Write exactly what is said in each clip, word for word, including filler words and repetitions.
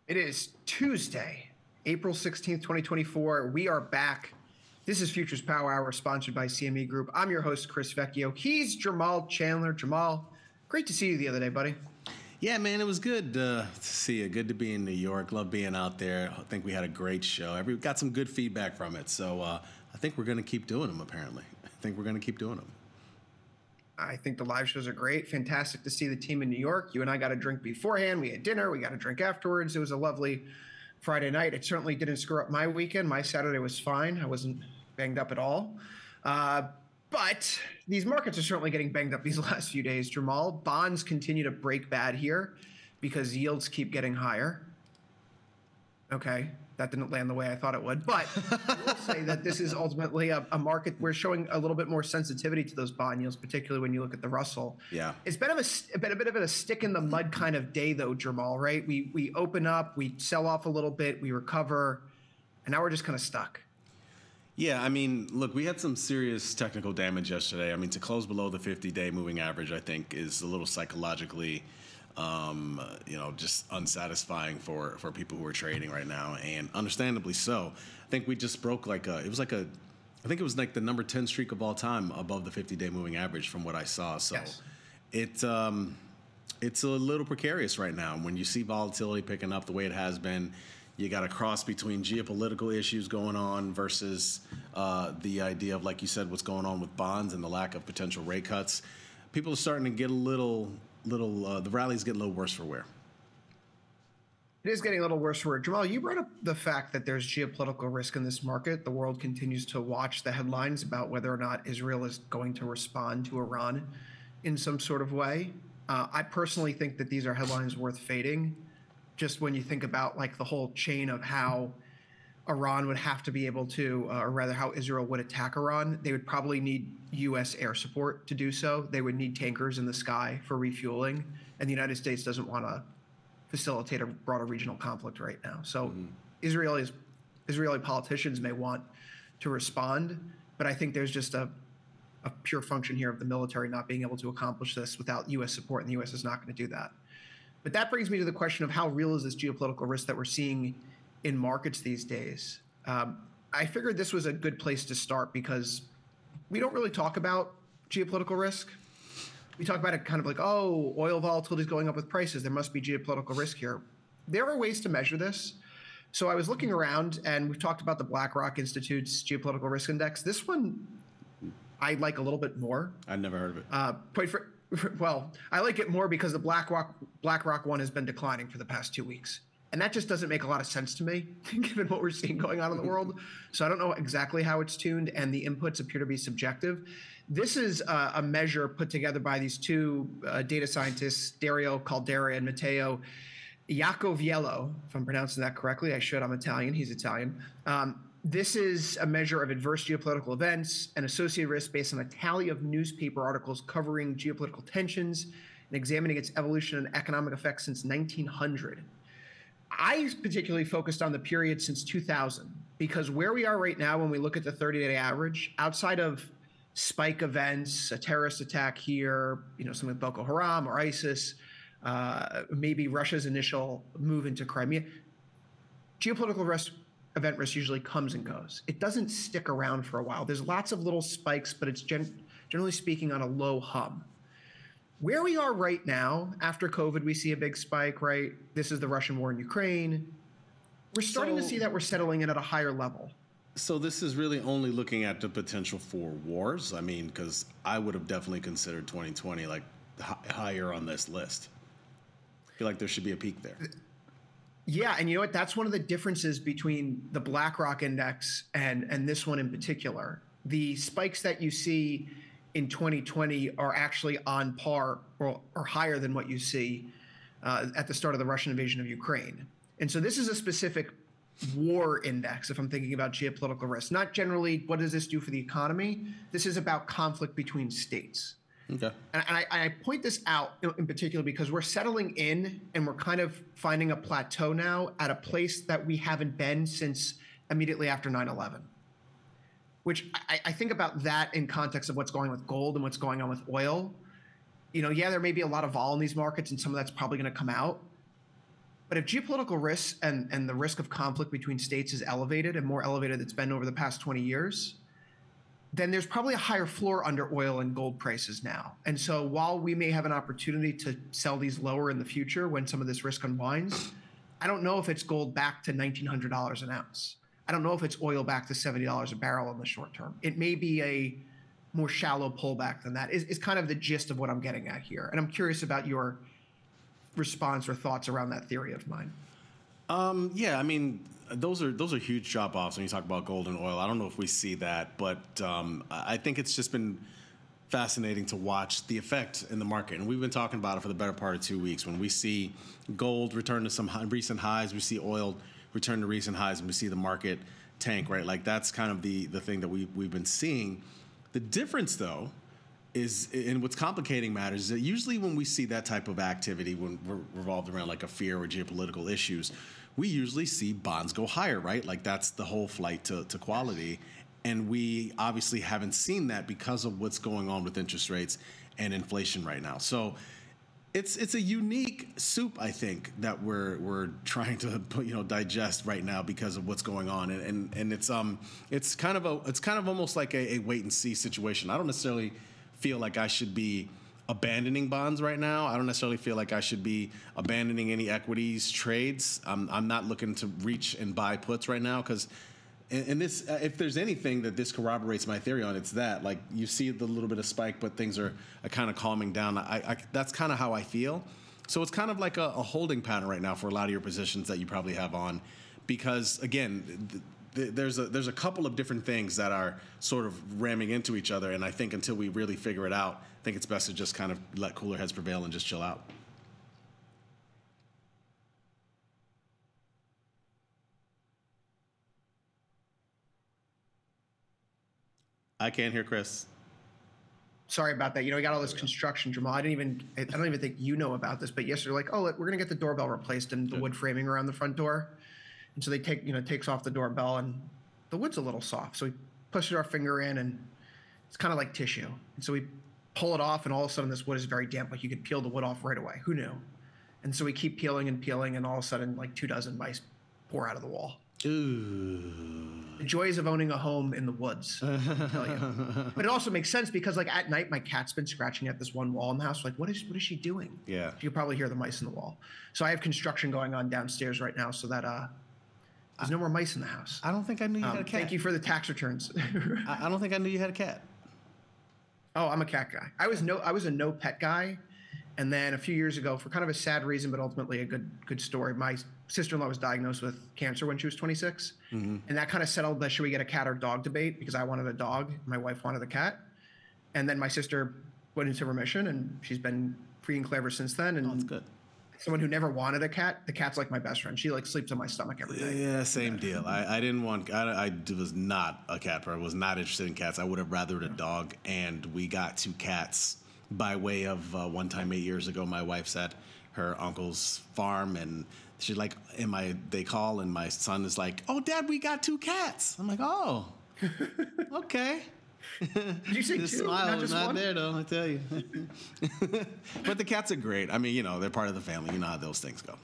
It is Tuesday, April sixteenth, twenty twenty-four. We are back. This is Futures Power Hour, sponsored by C M E Group. I'm your host, Chris Vecchio. He's Jamal Chandler. Jamal, great to see you the other day, buddy. Yeah, man, it was good uh, to see you. Good to be in New York. Love being out there. I think we had a great show. Every got some good feedback from it. So uh, I think we're going to keep doing them, apparently. I think we're going to keep doing them. I think the live shows are great. Fantastic to see the team in New York. You and I got a drink beforehand. We had dinner. We got a drink afterwards. It was a lovely Friday night. It certainly didn't screw up my weekend. My Saturday was fine. I wasn't banged up at all. Uh, but these markets are certainly getting banged up these last few days, Jamal. Bonds continue to break bad here because yields keep getting higher. Okay, that didn't land the way I thought it would. But I will say that this is ultimately a, a market. We're showing a little bit more sensitivity to those bond yields, particularly when you look at the Russell. Yeah. It's been, a, a, bit, a bit of a stick in the mud kind of day, though, Jamal, right? We, we open up, we sell off a little bit, we recover, and now we're just kind of stuck. Yeah, I mean, look, we had some serious technical damage yesterday. I mean, to close below the fifty-day moving average, I think, is a little psychologically, um, you know, just unsatisfying for, for people who are trading right now, and understandably so. I think we just broke like a, it was like a, I think it was like the number ten streak of all time above the fifty-day moving average from what I saw. So yes. it, um, it's a little precarious right now. When you see volatility picking up the way it has been, you got a cross between geopolitical issues going on versus uh, the idea of, like you said, what's going on with bonds and the lack of potential rate cuts. People are starting to get a little, little. Uh, the rallies get a little worse for wear. It is getting a little worse for wear. Jamal, you brought up the fact that there's geopolitical risk in this market. The world continues to watch the headlines about whether or not Israel is going to respond to Iran in some sort of way. Uh, I personally think that these are headlines worth fading. Just when you think about like the whole chain of how Iran would have to be able to, uh, or rather how Israel would attack Iran, they would probably need U S air support to do so. They would need tankers in the sky for refueling. And the United States doesn't want to facilitate a broader regional conflict right now. So mm-hmm. Israelis, Israeli politicians may want to respond, but I think there's just a, a pure function here of the military not being able to accomplish this without U S support, and the U S is not going to do that. But that brings me to the question of how real is this geopolitical risk that we're seeing in markets these days? Um, I figured this was a good place to start because we don't really talk about geopolitical risk. We talk about it kind of like, oh, oil volatility is going up with prices. There must be geopolitical risk here. There are ways to measure this. So I was looking around, and we've talked about the BlackRock Institute's Geopolitical Risk Index. This one I like a little bit more. I've never heard of it. Uh, quite for, Well, I like it more because the BlackRock BlackRock one has been declining for the past two weeks. And that just doesn't make a lot of sense to me, given what we're seeing going on in the world. So I don't know exactly how it's tuned, and the inputs appear to be subjective. This is uh, a measure put together by these two uh, data scientists, Dario Caldera and Matteo Iacoviello, if I'm pronouncing that correctly. I should. I'm Italian. He's Italian. Um, This is a measure of adverse geopolitical events and associated risk based on a tally of newspaper articles covering geopolitical tensions and examining its evolution and economic effects since nineteen hundred. I particularly focused on the period since two thousand because where we are right now when we look at the thirty-day average, outside of spike events, a terrorist attack here, you know, something like Boko Haram or ISIS, uh, maybe Russia's initial move into Crimea, geopolitical risk event risk usually comes and goes. It doesn't stick around for a while. There's lots of little spikes, but it's gen- generally speaking on a low hum. Where we are right now, after COVID, we see a big spike, right? This is the Russian war in Ukraine. We're starting so, to see that we're settling in at a higher level. So this is really only looking at the potential for wars? I mean, because I would have definitely considered twenty twenty like h- higher on this list. I feel like there should be a peak there. Yeah, and you know what? That's one of the differences between the BlackRock index and, and this one in particular. The spikes that you see in twenty twenty are actually on par or, or higher than what you see uh, at the start of the Russian invasion of Ukraine. And so this is a specific war index, if I'm thinking about geopolitical risk. Not generally, what does this do for the economy? This is about conflict between states. Okay. And I, I point this out in particular because we're settling in and we're kind of finding a plateau now at a place that we haven't been since immediately after nine eleven, which I, I think about that in context of what's going on with gold and what's going on with oil. You know, yeah, there may be a lot of vol in these markets and some of that's probably going to come out. But if geopolitical risks and, and the risk of conflict between states is elevated and more elevated than it's been over the past twenty years, then there's probably a higher floor under oil and gold prices now. And so while we may have an opportunity to sell these lower in the future when some of this risk unwinds, I don't know if it's gold back to nineteen hundred dollars an ounce. I don't know if it's oil back to seventy dollars a barrel in the short term. It may be a more shallow pullback than that, is, is kind of the gist of what I'm getting at here. And I'm curious about your response or thoughts around that theory of mine. Um, yeah, I mean, those are those are huge drop-offs when you talk about gold and oil. I don't know if we see that, but um, I think it's just been fascinating to watch the effect in the market. And we've been talking about it for the better part of two weeks. When we see gold return to some high, recent highs, we see oil return to recent highs, and we see the market tank, right? Like that's kind of the, the thing that we, we've been seeing. The difference, though, is, and what's complicating matters, is that usually when we see that type of activity, when we're revolved around like a fear or geopolitical issues, we usually see bonds go higher, right? Like that's the whole flight to, to quality. And we obviously haven't seen that because of what's going on with interest rates and inflation right now. So it's it's a unique soup, I think, that we're we're trying to you know digest right now because of what's going on, and and, and it's um it's kind of a it's kind of almost like a, a wait and see situation. I don't necessarily feel like I should be abandoning bonds right now. I don't necessarily feel like I should be abandoning any equities trades. I'm I'm not looking to reach and buy puts right now because. And this, uh, if there's anything that this corroborates my theory on, it's that. Like, you see the little bit of spike, but things are, are kind of calming down. I, I, that's kind of how I feel. So it's kind of like a, a holding pattern right now for a lot of your positions that you probably have on. Because, again, th- th- there's, a, there's a couple of different things that are sort of ramming into each other. And I think until we really figure it out, I think it's best to just kind of let cooler heads prevail and just chill out. I can't hear Chris. Sorry about that. You know, we got all this construction, Jamal. I didn't even, I don't even think you know about this, but yesterday, like, oh, we're going to get the doorbell replaced and the wood framing around the front door. And so they take, you know, takes off the doorbell and the wood's a little soft. So we push our finger in and it's kind of like tissue. And so we pull it off and all of a sudden this wood is very damp. Like you could peel the wood off right away. Who knew? And so we keep peeling and peeling and all of a sudden like two dozen mice pour out of the wall. Ooh. The joys of owning a home in the woods, I tell you. But it also makes sense because, like, at night, my cat's been scratching at this one wall in the house. Like, what is what is she doing? Yeah. You can probably hear the mice in the wall. So I have construction going on downstairs right now so that uh, there's no more mice in the house. I don't think I knew you Um, had a cat. thank you for the tax returns. I, I don't think I knew you had a cat. Oh, I'm a cat guy. I was no, I was a no pet guy, and then a few years ago, for kind of a sad reason, but ultimately a good good story, my sister-in-law was diagnosed with cancer when she was twenty-six, mm-hmm. and that kind of settled the should we get a cat or dog debate because I wanted a dog, my wife wanted a cat, and then my sister went into remission, and she's been free and clear ever since then. And oh, that's good. Someone who never wanted a cat, the cat's like my best friend. She like sleeps on my stomach every day. Yeah, same deal. I, I didn't want. I, I was not a cat person. I was not interested in cats. I would have rathered a dog, and we got two cats by way of uh, one time eight years ago. My wife's at her uncle's farm, and she's like, "In my," they call, and my son is like, "Oh, Dad, we got two cats." I'm like, "Oh, okay." Did you say the two? smile Not was just not one? there, though. I tell you. But the cats are great. I mean, you know, they're part of the family. You know how those things go.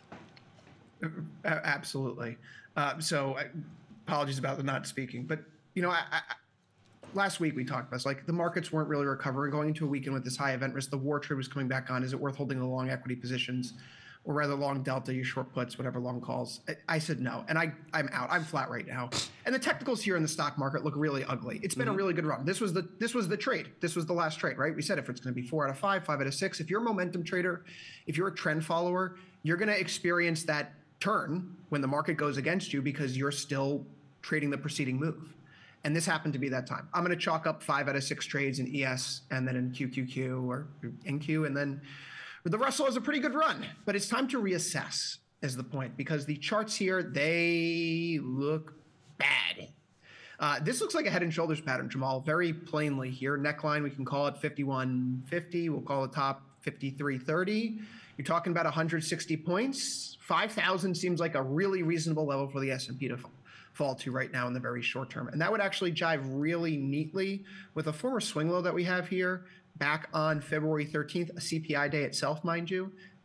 A- Absolutely. Uh, so, I, apologies about the not speaking, but you know, I, I, last week we talked about this, like the markets weren't really recovering going into a weekend with this high event risk. The war trade was coming back on. Is it worth holding the long equity positions, or rather long delta, you short puts, whatever long calls? I, I said no, and I I'm out. I'm flat right now. And the technicals here in the stock market look really ugly. It's been mm-hmm. a really good run. This was the this was the trade. This was the last trade, right? We said if it's going to be four out of five, five out of six. If you're a momentum trader, if you're a trend follower, you're going to experience that turn when the market goes against you because you're still trading the preceding move. And this happened to be that time. I'm going to chalk up five out of six trades in E S and then in Q Q Q or N Q, and then the Russell has a pretty good run. But it's time to reassess is the point, because the charts here, they look bad. Uh, this looks like a head and shoulders pattern, Jamal, very plainly here. Neckline, we can call it fifty-one fifty. We'll call the top fifty-three thirty. You're talking about one hundred sixty points. five thousand seems like a really reasonable level for the S and P to fall. fall to right now in the very short term. And that would actually jive really neatly with a former swing low that we have here back on February thirteenth, a C P I day itself, mind you.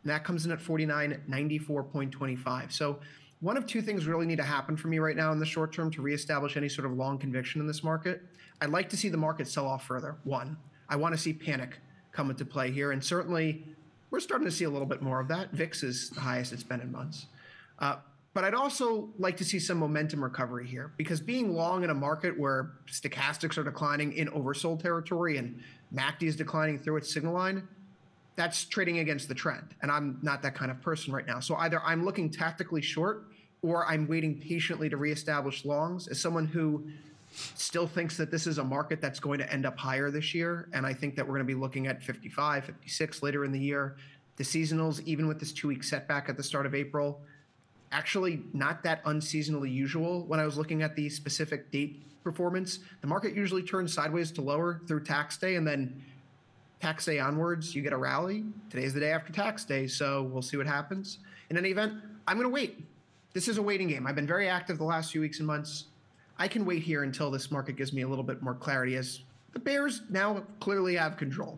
And that comes in at forty-nine ninety-four point two five. So one of two things really need to happen for me right now in the short term to reestablish any sort of long conviction in this market. I'd like to see the market sell off further. One, I want to see panic come into play here. And certainly we're starting to see a little bit more of that. V I X is the highest it's been in months. Uh, but I'd also like to see some momentum recovery here, because being long in a market where stochastics are declining in oversold territory and M A C D is declining through its signal line, that's trading against the trend. And I'm not that kind of person right now. So either I'm looking tactically short or I'm waiting patiently to reestablish longs. As someone who still thinks that this is a market that's going to end up higher this year, and I think that we're going to be looking at fifty-five, fifty-six later in the year. The seasonals, even with this two-week setback at the start of April, actually not that unseasonally usual. When I was looking at the specific date performance, the market usually turns sideways to lower through tax day, and then tax day onwards, you get a rally. Today's the day after tax day, so we'll see what happens. In any event, I'm going to wait. This is a waiting game. I've been very active the last few weeks and months. I can wait here until this market gives me a little bit more clarity, as the bears now clearly have control.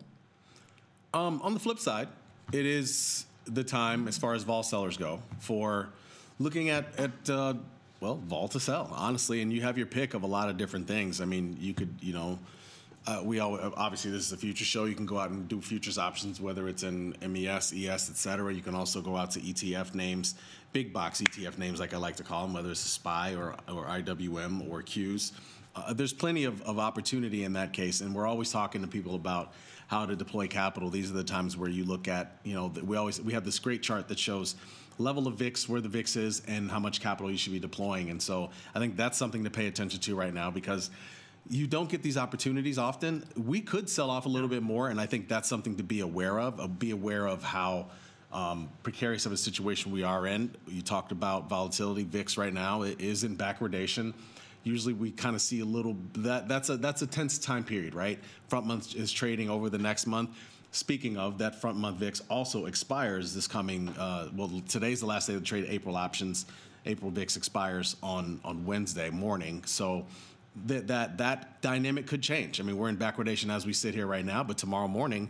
Um, on the flip side, it is the time, as far as vol sellers go, for looking at, at uh, well, vol to sell, honestly. And you have your pick of a lot of different things. I mean, you could, you know, Uh, we all, obviously this is a future show. You can go out and do futures options, whether it's in M E S, E S, et cetera. You can also go out to E T F names, big box E T F names, like I like to call them, whether it's a S P Y or, or I W M or Qs. Uh, there's plenty of, of opportunity in that case, and we're always talking to people about how to deploy capital. These are the times where you look at, you know, we always we have this great chart that shows level of V I X, where the V I X is, and how much capital you should be deploying. And so I think that's something to pay attention to right now, because you don't get these opportunities often. We could sell off a little bit more, and I think that's something to be aware of. Uh, be aware of how um, precarious of a situation we are in. You talked about volatility. V I X right now it is in backwardation. Usually we kind of see a little, that that's a that's a tense time period, right? Front month is trading over the next month. Speaking of, that front month V I X also expires this coming, uh, well, today's the last day of the trade, April options. April V I X expires on, on Wednesday morning. So that that that dynamic could change. I mean, we're in backwardation as we sit here right now, but tomorrow morning,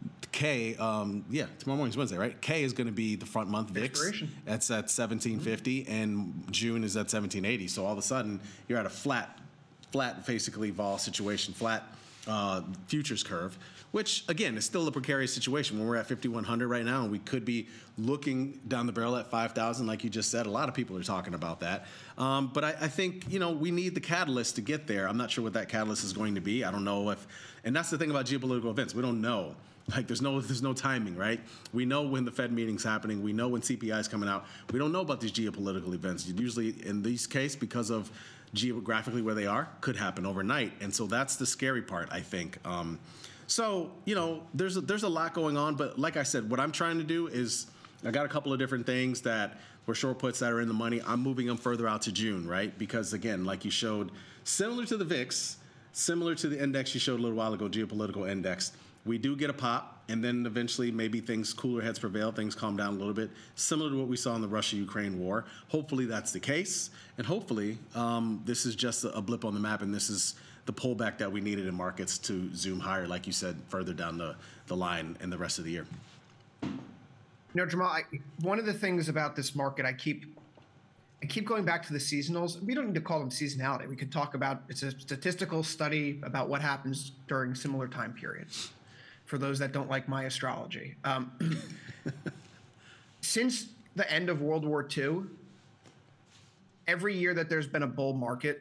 K, um, yeah, tomorrow morning's Wednesday, right? K is going to be the front month V I X. That's at seventeen fifty, mm-hmm. and June is at seventeen eighty. So all of a sudden, you're at a flat, flat, basically vol situation, flat uh, futures curve, which again is still a precarious situation when we're at fifty-one hundred right now, and we could be looking down the barrel at five thousand, like you just said. A lot of people are talking about that. Um, but I, I think, you know, we need the catalyst to get there. I'm not sure what that catalyst is going to be. I don't know if, and that's the thing about geopolitical events. We don't know. Like there's no there's no timing, right? We know when the Fed meeting's happening. We know when C P I is coming out. We don't know about these geopolitical events. Usually, in this case, because of geographically where they are, could happen overnight. And so that's the scary part, I think. Um, so, you know, there's a, there's a lot going on. But like I said, what I'm trying to do is I got a couple of different things that were short puts that are in the money. I'm moving them further out to June, right? Because, again, like you showed, similar to the V I X, similar to the index you showed a little while ago, geopolitical index, we do get a pop, and then eventually maybe things, cooler heads prevail, things calm down a little bit, similar to what we saw in the Russia-Ukraine war. Hopefully that's the case, and hopefully um, this is just a blip on the map, and this is the pullback that we needed in markets to zoom higher, like you said, further down the, the line in the rest of the year. You know, Jamal, I, one of the things about this market, I keep I keep going back to the seasonals. We don't need to call them seasonality. We could talk about, it's a statistical study about what happens during similar time periods, for those that don't like my astrology. Um, since the end of World War Two, every year that there's been a bull market,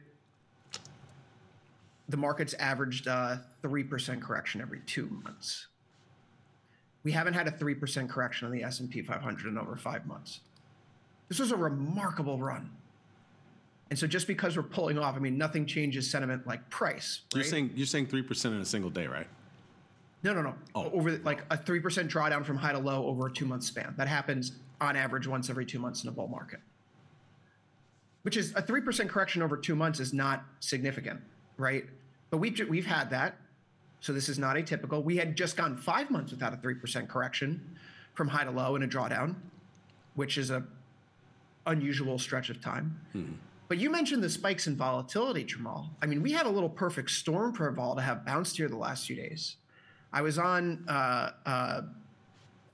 the market's averaged a three percent correction every two months. We haven't had a three percent correction on the S and P five hundred in over five months. This was a remarkable run. And so just because we're pulling off, I mean, nothing changes sentiment like price. Right? You're saying you're saying three percent in a single day, right? No, no, no. Oh. Over like a three percent drawdown from high to low over a two-month span. That happens on average once every two months in a bull market. Which is a three percent correction over two months is not significant, right? But we, we've had that. So this is not atypical. We had just gone five months without a three percent correction from high to low in a drawdown, which is a unusual stretch of time. Hmm. But you mentioned the spikes in volatility, Jamal. I mean, we had a little perfect storm for vol to have bounced here the last few days. I was on uh, uh,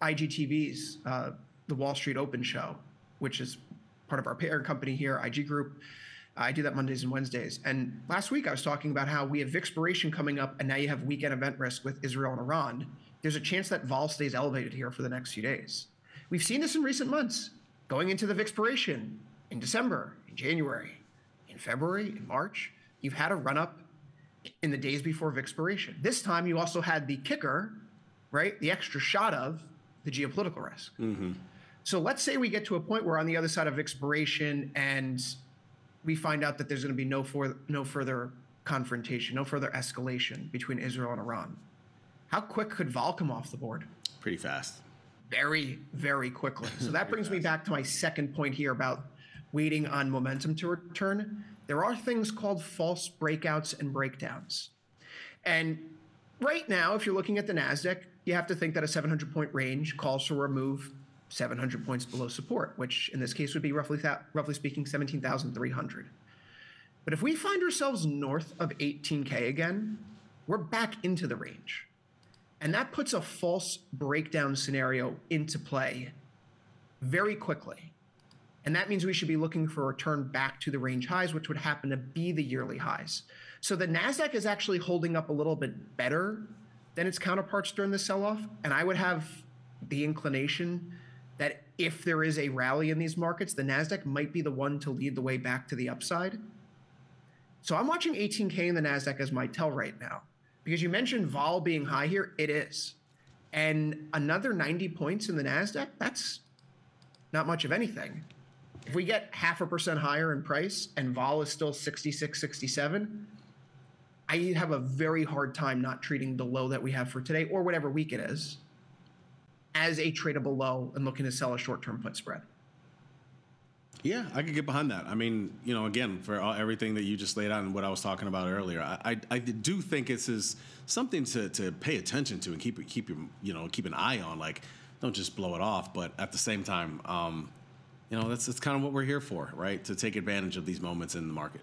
I G T V's, uh, the Wall Street Open show, which is part of our parent company here, I G Group. I do that Mondays and Wednesdays. And last week I was talking about how we have Vixpiration coming up, and now you have weekend event risk with Israel and Iran. There's a chance that vol stays elevated here for the next few days. We've seen this in recent months, going into the Vixpiration in December, in January, in February, in March. You've had a run up in the days before Vixpiration. This time you also had the kicker, right? The extra shot of the geopolitical risk. Mm-hmm. So let's say we get to a point where on the other side of Vixpiration and we find out that there's going to be no, for, no further confrontation, no further escalation between Israel and Iran. How quick could vol come off the board? Pretty fast. Very, very quickly. So that brings fast. me back to my second point here about waiting on momentum to return. There are things called false breakouts and breakdowns. And right now, if you're looking at the NASDAQ, you have to think that a seven hundred point range calls for a move seven hundred points below support, which in this case would be roughly, roughly speaking, seventeen thousand three hundred. But if we find ourselves north of eighteen K again, we're back into the range. And that puts a false breakdown scenario into play very quickly. And that means we should be looking for a return back to the range highs, which would happen to be the yearly highs. So the NASDAQ is actually holding up a little bit better than its counterparts during the sell-off. And I would have the inclination that if there is a rally in these markets, the NASDAQ might be the one to lead the way back to the upside. So I'm watching eighteen K in the NASDAQ as my tell right now. Because you mentioned vol being high here, it is. And another ninety points in the NASDAQ, that's not much of anything. If we get half a percent higher in price and vol is still sixty-six, sixty-seven, I have a very hard time not treating the low that we have for today, or whatever week it is, as a tradable low and looking to sell a short-term put spread. Yeah, I could get behind that. I mean, you know, again, for all, everything that you just laid out and what I was talking about earlier, I, I, I do think this is something to, to pay attention to and keep keep your you know keep an eye on. Like, don't just blow it off, but at the same time, um, you know, that's that's kind of what we're here for, right? To take advantage of these moments in the market.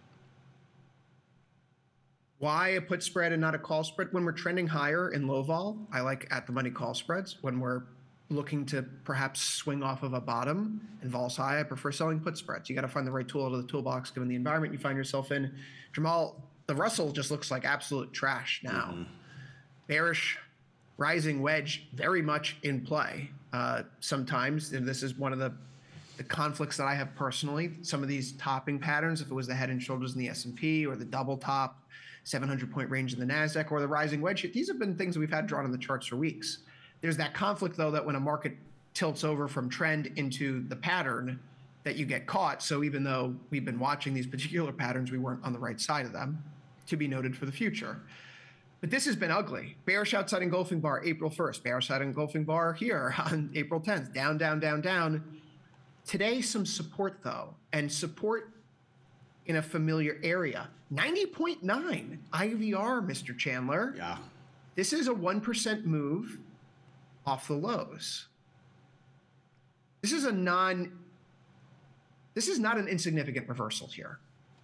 Why a put spread and not a call spread? When we're trending higher in low vol, I like at the money call spreads. When we're looking to perhaps swing off of a bottom and vol's high, I prefer selling put spreads. You got to find the right tool out of the toolbox given the environment you find yourself in. Jamal, the Russell just looks like absolute trash now. Mm-hmm. Bearish rising wedge very much in play. Uh, sometimes, and this is one of the, the conflicts that I have personally, some of these topping patterns, if it was the head and shoulders in the S and P or the double top, seven hundred point range in the NASDAQ or the rising wedge, these have been things that we've had drawn in the charts for weeks. There's that conflict, though, that when a market tilts over from trend into the pattern, that you get caught. So even though we've been watching these particular patterns, we weren't on the right side of them, to be noted for the future. But this has been ugly. Bearish outside engulfing bar April first. Bearish outside engulfing bar here on April tenth. Down, down, down, down. Today, some support, though, and support in a familiar area. ninety point nine I V R, Mister Chandler. Yeah. This is a one percent move off the lows. This is a non, this is not an insignificant reversal here.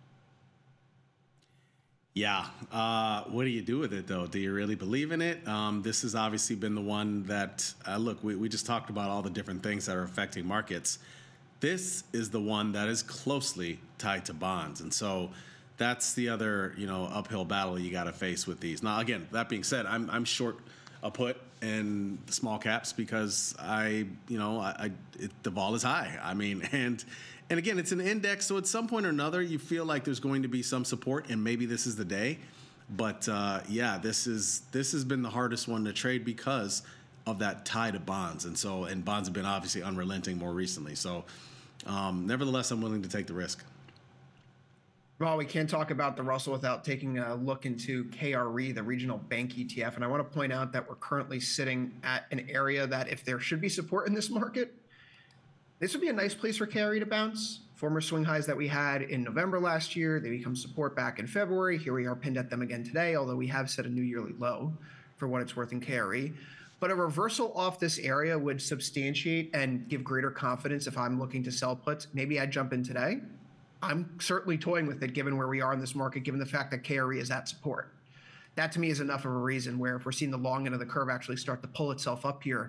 Yeah. Uh, what do you do with it, though? Do you really believe in it? Um, this has obviously been the one that, uh, look, we, we just talked about all the different things that are affecting markets. This is the one that is closely tied to bonds. And so that's the other, you know, uphill battle you got to face with these. Now, again, that being said, I'm, I'm short a put in the small caps because I, you know, I, I it, the vol is high. I mean, and and again, it's an index, so at some point or another, you feel like there's going to be some support, and maybe this is the day. But uh, yeah, this is this has been the hardest one to trade because of that tie to bonds, and so and bonds have been obviously unrelenting more recently. So, um, nevertheless, I'm willing to take the risk. Well, we can't talk about the Russell without taking a look into K R E, the regional bank E T F. And I want to point out that we're currently sitting at an area that if there should be support in this market, this would be a nice place for K R E to bounce. Former swing highs that we had in November last year, they become support back in February. Here we are pinned at them again today, although we have set a new yearly low for what it's worth in K R E. But a reversal off this area would substantiate and give greater confidence if I'm looking to sell puts. Maybe I'd jump in today. I'm certainly toying with it given where we are in this market, given the fact that K R E is at support. That to me is enough of a reason where if we're seeing the long end of the curve actually start to pull itself up here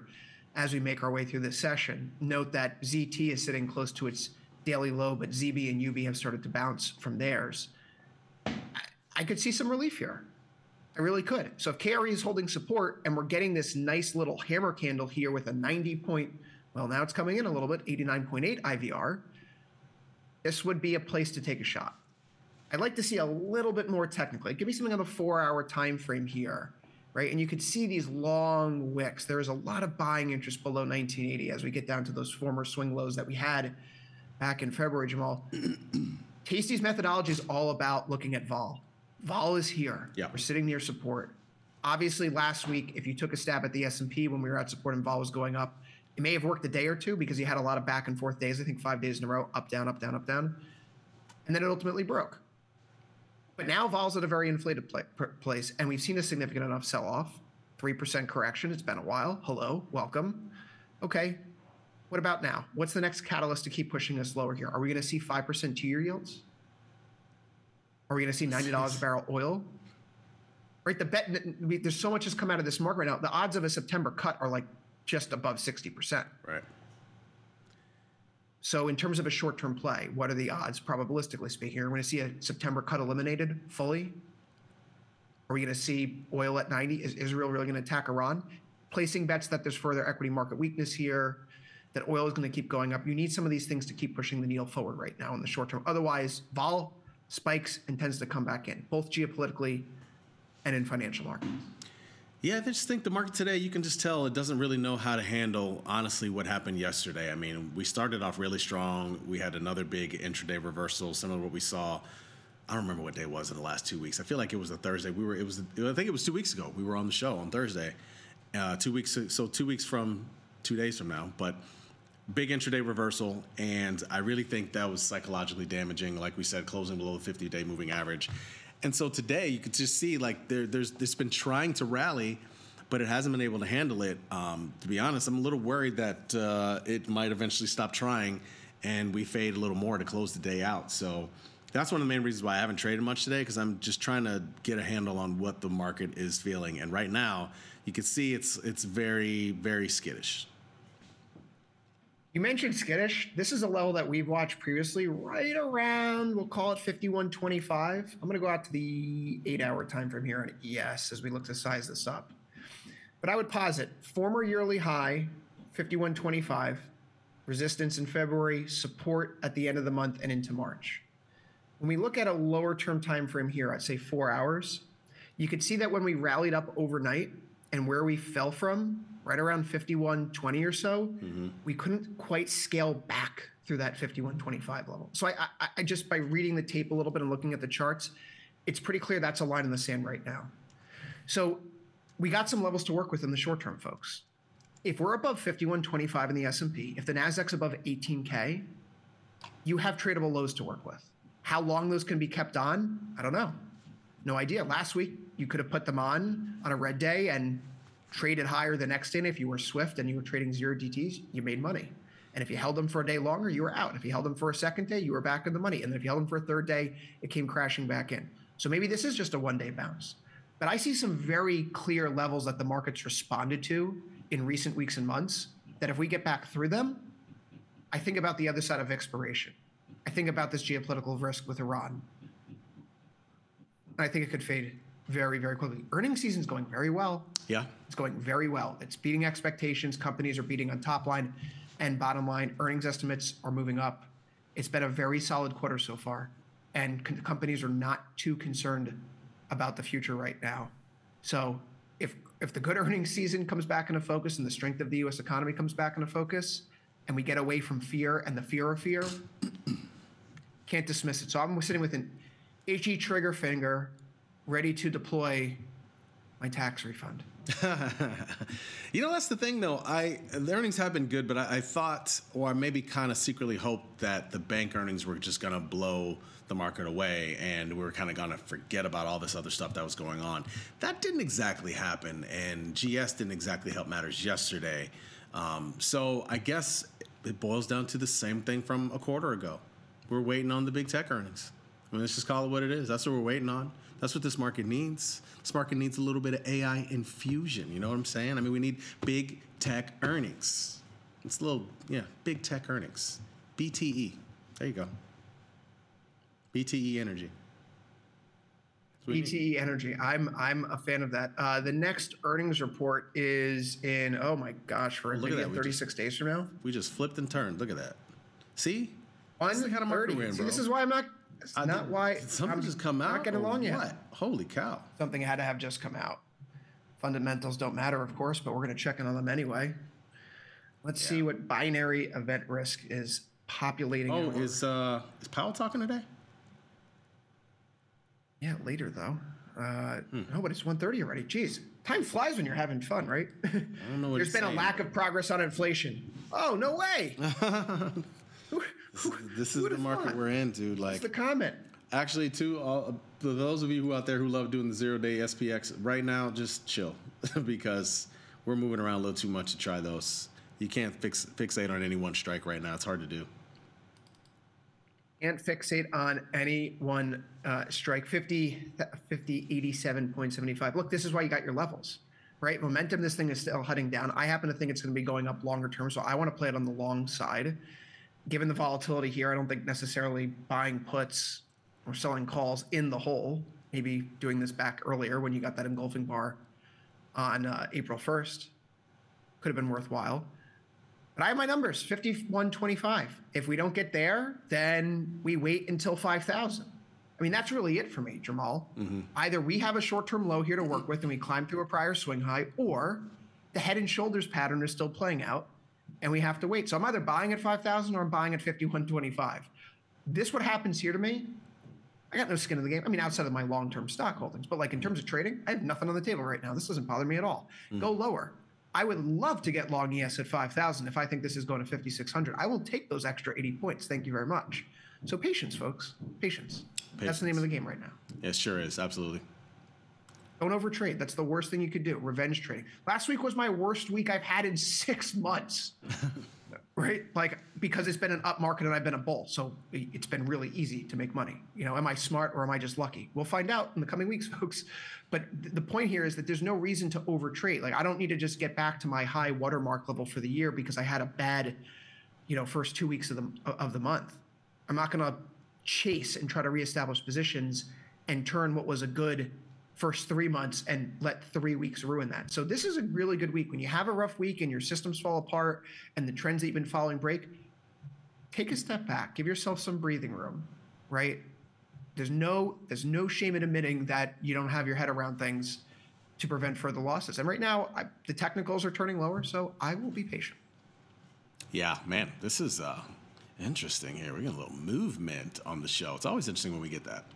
as we make our way through this session. Note that Z T is sitting close to its daily low, but Z B and U B have started to bounce from theirs. I, I could see some relief here. I really could. So if K R E is holding support and we're getting this nice little hammer candle here with a ninety point, well, now it's coming in a little bit, eighty-nine point eight I V R, this would be a place to take a shot. I'd like to see a little bit more technically. Give me something on the four-hour time frame here, right? And you can see these long wicks. There is a lot of buying interest below nineteen eighty as we get down to those former swing lows that we had back in February, Jamal. Tasty's methodology is all about looking at vol. Vol is here. Yep. We're sitting near support. Obviously, last week, if you took a stab at the S and P when we were at support and vol was going up, it may have worked a day or two because you had a lot of back and forth days, I think five days in a row, up, down, up, down, up, down. And then it ultimately broke. But now vol's at a very inflated pla- place, and we've seen a significant enough sell-off. three percent correction. It's been a while. Hello. Welcome. Okay. What about now? What's the next catalyst to keep pushing us lower here? Are we going to see five percent two-year yields? Are we going to see ninety dollars a barrel oil? Right, the bet, we, there's so much has come out of this market right now. The odds of a September cut are like just above sixty percent. Right. So in terms of a short-term play, what are the odds, probabilistically speaking? Are we going to see a September cut eliminated fully? Are we going to see oil at ninety? Is Israel really going to attack Iran? Placing bets that there's further equity market weakness here, that oil is going to keep going up. You need some of these things to keep pushing the needle forward right now in the short term. Otherwise, vol spikes and tends to come back in, both geopolitically and in financial markets. Yeah, I just think the market today, you can just tell it doesn't really know how to handle, honestly, what happened yesterday. I mean, we started off really strong. We had another big intraday reversal, similar to what we saw. I don't remember what day it was in the last two weeks. I feel like it was a Thursday. We were, it was, I think it was two weeks ago. We were on the show on Thursday. Uh, two weeks, so two weeks from two days from now. But big intraday reversal, and I really think that was psychologically damaging. Like we said, closing below the fifty-day moving average. And so today, you could just see like there, there's it's been trying to rally, but it hasn't been able to handle it. Um, to be honest, I'm a little worried that uh, it might eventually stop trying, and we fade a little more to close the day out. So that's one of the main reasons why I haven't traded much today, because I'm just trying to get a handle on what the market is feeling. And right now, you can see it's it's very, very skittish. You mentioned skittish. This is a level that we've watched previously, right around, we'll call it fifty-one twenty-five. I'm going to go out to the eight-hour time frame here on E S as we look to size this up. But I would posit former yearly high, fifty-one twenty-five, resistance in February, support at the end of the month and into March. When we look at a lower term time frame here, I'd say four hours, you could see that when we rallied up overnight and where we fell from, right around fifty-one twenty or so, mm-hmm. we couldn't quite scale back through that fifty-one twenty-five level. So I, I, I just, by reading the tape a little bit and looking at the charts, it's pretty clear that's a line in the sand right now. So we got some levels to work with in the short term, folks. If we're above fifty-one twenty-five in the S and P, if the NASDAQ's above eighteen K, you have tradable lows to work with. How long those can be kept on, I don't know. No idea. Last week, you could have put them on on a red day and traded higher the next day. If you were Swift and you were trading zero D Ts, you made money. And if you held them for a day longer, you were out. If you held them for a second day, you were back in the money. And then if you held them for a third day, it came crashing back in. So maybe this is just a one-day bounce. But I see some very clear levels that the market's responded to in recent weeks and months that if we get back through them, I think about the other side of expiration. I think about this geopolitical risk with Iran. And I think it could fade very, very quickly. Earnings season is going very well. Yeah. It's going very well. It's beating expectations. Companies are beating on top line and bottom line. Earnings estimates are moving up. It's been a very solid quarter so far. And com- companies are not too concerned about the future right now. So if if the good earnings season comes back into focus and the strength of the U S economy comes back into focus and we get away from fear and the fear of fear, can't dismiss it. So I'm sitting with an itchy trigger finger ready to deploy my tax refund. You know, that's the thing, though. I the earnings have been good, but I, I thought, or maybe kind of secretly hoped, that the bank earnings were just going to blow the market away, and we were kind of going to forget about all this other stuff that was going on. That didn't exactly happen, and G S didn't exactly help matters yesterday. Um, so I guess it boils down to the same thing from a quarter ago. We're waiting on the big tech earnings. I mean, let's just call it what it is. That's what we're waiting on. That's what this market needs. This market needs a little bit of A I infusion. You know what I'm saying? I mean, we need big tech earnings. It's a little, yeah, big tech earnings. B T E. There you go. B T E Energy. B T E Energy. I'm I'm a fan of that. Uh, the next earnings report is in, oh my gosh, for Look at NVIDIA that. We thirty-six days from now. We just flipped and turned. Look at that. See? one This is the kind of market we're in, See, bro. this is why I'm not, it's I not did- why did something I'm just come out. not getting or along yet. what? Holy cow. Something had to have just come out. Fundamentals don't matter, of course, but we're going to check in on them anyway. Let's see Yeah. what binary event risk is populating. Oh, our- is uh is Powell talking today? yeah, later though. Uh, Hmm. No, but it's one thirty already. Jeez, time flies when you're having fun, right? I don't know what There's he's been a saying. lack of progress on inflation. Oh, no way. Who- who- This who is the would've market thought? we're in, dude. That's Like, the comment. actually, too, all, for those of you who out there who love doing the zero day S P X, right now, just chill because we're moving around a little too much to try those. You can't fix fixate on any one strike right now. It's hard to do. Can't fixate on any one uh, strike. fifty, fifty, eighty-seven point seven five. Look, this is why you got your levels, right? Momentum, this thing is still heading down. I happen to think it's going to be going up longer term, so I want to play it on the long side. Given the volatility here, I don't think necessarily buying puts or selling calls in the hole, maybe doing this back earlier when you got that engulfing bar on uh, April first, could have been worthwhile. But I have my numbers, fifty-one twenty-five. If we don't get there, then we wait until five thousand. I mean, that's really it for me, Jamal. Mm-hmm. Either we have a short-term low here to work with and we climb through a prior swing high, or the head and shoulders pattern is still playing out and we have to wait. So I'm either buying at five thousand or I'm buying at fifty-one twenty-five. This what happens here to me, I got no skin in the game. I mean, outside of my long-term stock holdings, but like in terms of trading, I have nothing on the table right now. This doesn't bother me at all. Mm. Go lower. I would love to get long E S at five thousand if I think this is going to fifty-six hundred. I will take those extra eighty points. Thank you very much. So patience, folks. Patience. That's the name of the game right now. It sure is. Absolutely. Don't overtrade. That's the worst thing you could do. Revenge trading. Last week was my worst week I've had in six months. Right? Like, because it's been an up market and I've been a bull. So it's been really easy to make money. You know, am I smart or am I just lucky? We'll find out in the coming weeks, folks. But th- the point here is that there's no reason to overtrade. Like, I don't need to just get back to my high watermark level for the year because I had a bad, you know, first two weeks of the of the month. I'm not going to chase and try to reestablish positions and turn what was a good first three months and let three weeks ruin that. So this is a really good week. When you have a rough week and your systems fall apart and the trends that you've been following break, take a step back, give yourself some breathing room, right? There's no there's no shame in admitting that you don't have your head around things to prevent further losses. And right now, I, the technicals are turning lower, so I will be patient. Yeah, man, this is uh, interesting here. We're getting a little movement on the show. It's always interesting when we get that.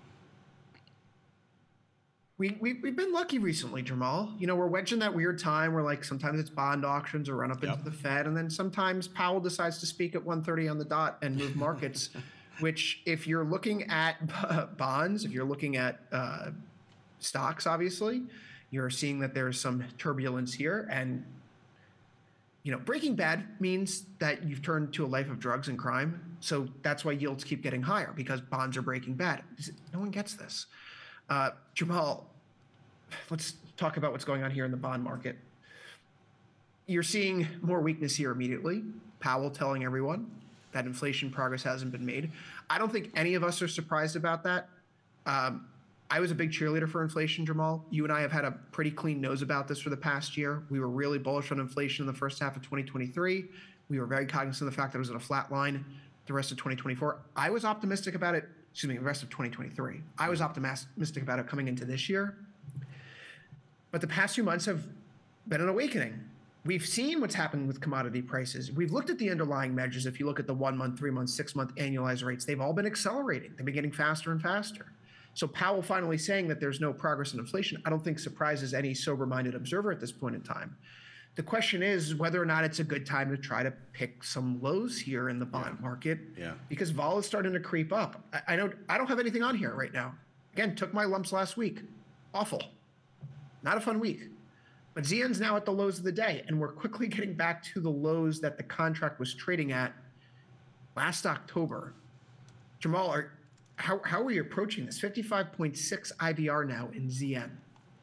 We, we, we've been lucky recently, Jamal. You know, we're wedging that weird time where, like, sometimes it's bond auctions or run up Yep. into the Fed, and then sometimes Powell decides to speak at one thirty on the dot and move markets, which if you're looking at uh, bonds, if you're looking at uh, stocks, obviously, you're seeing that there's some turbulence here. And, you know, Breaking Bad means that you've turned to a life of drugs and crime. So that's why yields keep getting higher, because bonds are breaking bad. No one gets this. Uh, Jamal, let's talk about what's going on here in the bond market. You're seeing more weakness here immediately. Powell telling everyone that inflation progress hasn't been made. I don't think any of us are surprised about that. Um, I was a big cheerleader for inflation, Jamal. You and I have had a pretty clean nose about this for the past year. We were really bullish on inflation in the first half of twenty twenty-three. We were very cognizant of the fact that it was in a flat line the rest of twenty twenty-four. I was optimistic about it, excuse me, the rest of twenty twenty-three. I was optimistic about it coming into this year. But the past few months have been an awakening. We've seen what's happened with commodity prices. We've looked at the underlying measures. If you look at the one month, three month, six month annualized rates, they've all been accelerating. They've been getting faster and faster. So Powell finally saying that there's no progress in inflation, I don't think surprises any sober-minded observer at this point in time. The question is whether or not it's a good time to try to pick some lows here in the bond Yeah. market. Yeah. Because vol is starting to creep up. I, I don't I don't have anything on here right now. Again, took my lumps last week. Awful. Not a fun week. But Z N's now at the lows of the day, and we're quickly getting back to the lows that the contract was trading at last October. Jamal, are How, how are you approaching this? fifty-five point six I V R now in Z N.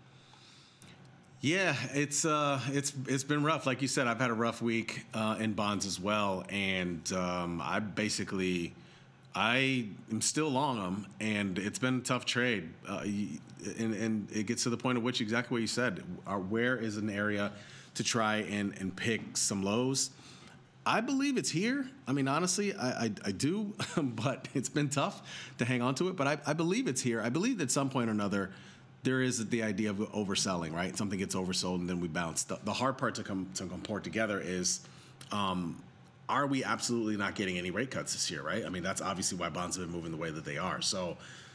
Yeah, it's uh, it's it's been rough. Like you said, I've had a rough week uh, in bonds as well, and um, I basically I am still long them, and it's been a tough trade. Uh, and, and it gets to the point at which exactly what you said. Are, where is an area to try and and pick some lows? I believe it's here. I mean, honestly, I, I, I do, but it's been tough to hang on to it. But I, I believe it's here. I believe that at some point or another, there is the idea of overselling, right? Something gets oversold and then we bounce. The, the hard part to come to comport together is, um, are we absolutely not getting any rate cuts this year, right? I mean, that's obviously why bonds have been moving the way that they are. So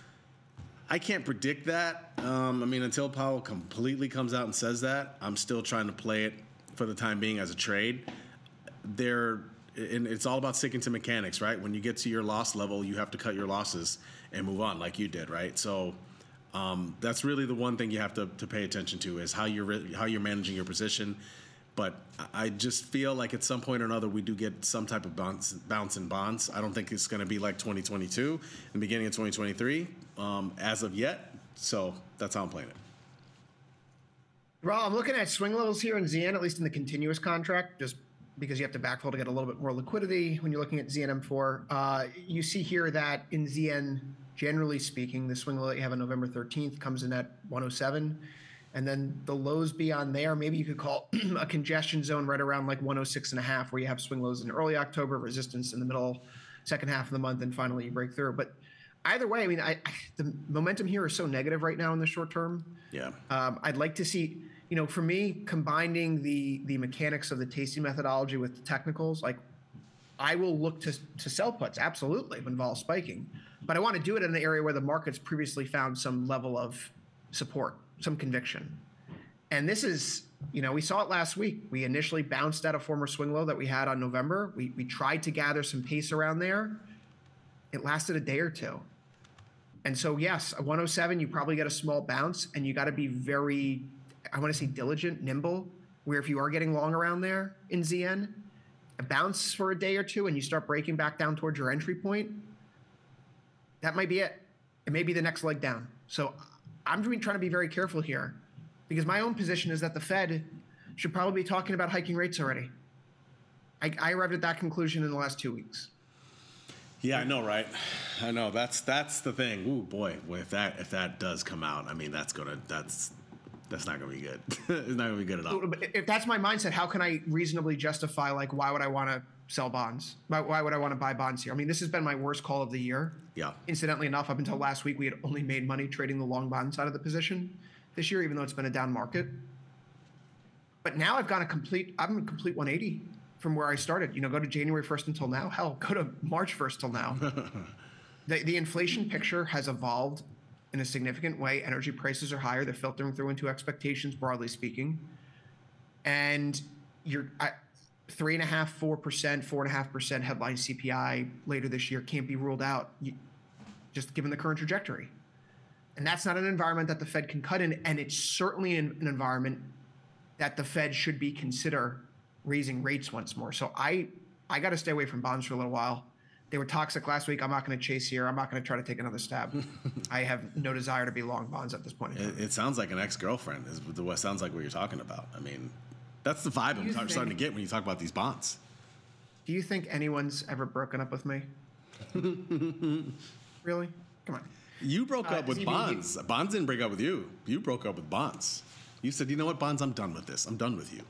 I can't predict that. Um, I mean, until Powell completely comes out and says that, I'm still trying to play it for the time being as a trade. There, and it's all about sticking to mechanics, right? When you get to your loss level, you have to cut your losses and move on, like you did, right? So. Um, that's really the one thing you have to, to pay attention to is how you're how you're managing your position. But I just feel like at some point or another we do get some type of bounce, bounce in bonds. I don't think it's going to be like twenty twenty-two, the beginning of twenty twenty-three, um, as of yet. So that's how I'm playing it. Well, I'm looking at swing levels here in Z N, at least in the continuous contract, just because you have to backfill to get a little bit more liquidity when you're looking at Z N M four. Uh, you see here that in Z N, generally speaking, the swing low that you have on November thirteenth comes in at one oh seven. And then the lows beyond there, maybe you could call a congestion zone right around like one oh six and a half, where you have swing lows in early October, resistance in the middle, second half of the month, and finally you break through. But either way, I mean, I, the momentum here is so negative right now in the short term. Yeah. Um, I'd like to see, you know, for me, combining the the mechanics of the tasting methodology with the technicals, like I will look to, to sell puts, absolutely, when vol spiking. But I want to do it in an area where the market's previously found some level of support, some conviction. And this is, you know, we saw it last week. We initially bounced at a former swing low that we had on November. We, we tried to gather some pace around there. It lasted a day or two. And so, yes, at one oh seven, you probably get a small bounce, and you got to be very, I want to say diligent, nimble, where if you are getting long around there in Z N, a bounce for a day or two and you start breaking back down towards your entry point, that might be it. It may be the next leg down. So I'm trying to be very careful here, because my own position is that the Fed should probably be talking about hiking rates already. I, I arrived at that conclusion in the last two weeks. Yeah, I know, right? I know. That's that's the thing. Ooh, boy, boy, if that if that does come out, I mean, that's gonna that's that's not gonna be good. It's not gonna be good at all. If that's my mindset, how can I reasonably justify, like, why would I want to sell bonds? Why, why would I want to buy bonds here? I mean, this has been my worst call of the year. Yeah. Incidentally enough, up until last week, we had only made money trading the long bond side of the position this year, even though it's been a down market. But now I've got a complete, I'm a complete one eighty from where I started. You know, go to January first until now. Hell, go to March first till now. the, the inflation picture has evolved in a significant way. Energy prices are higher. They're filtering through into expectations, broadly speaking. And you're I, three and a half, four percent, four and a half percent headline C P I later this year can't be ruled out, you, just given the current trajectory. And that's not an environment that the Fed can cut in, and it's certainly an, an environment that the Fed should be consider raising rates once more. So I, I got to stay away from bonds for a little while. They were toxic last week. I'm not going to chase here. I'm not going to try to take another stab. I have no desire to be long bonds at this point in time. It, it sounds like an ex-girlfriend. Is the what sounds like what you're talking about. I mean, that's the vibe I'm think, starting to get when you talk about these bonds. Do you think anyone's ever broken up with me? Really? Come on. You broke uh, up with bonds. Bonds didn't break up with you. You broke up with bonds. You said, you know what, bonds, I'm done with this. I'm done with you.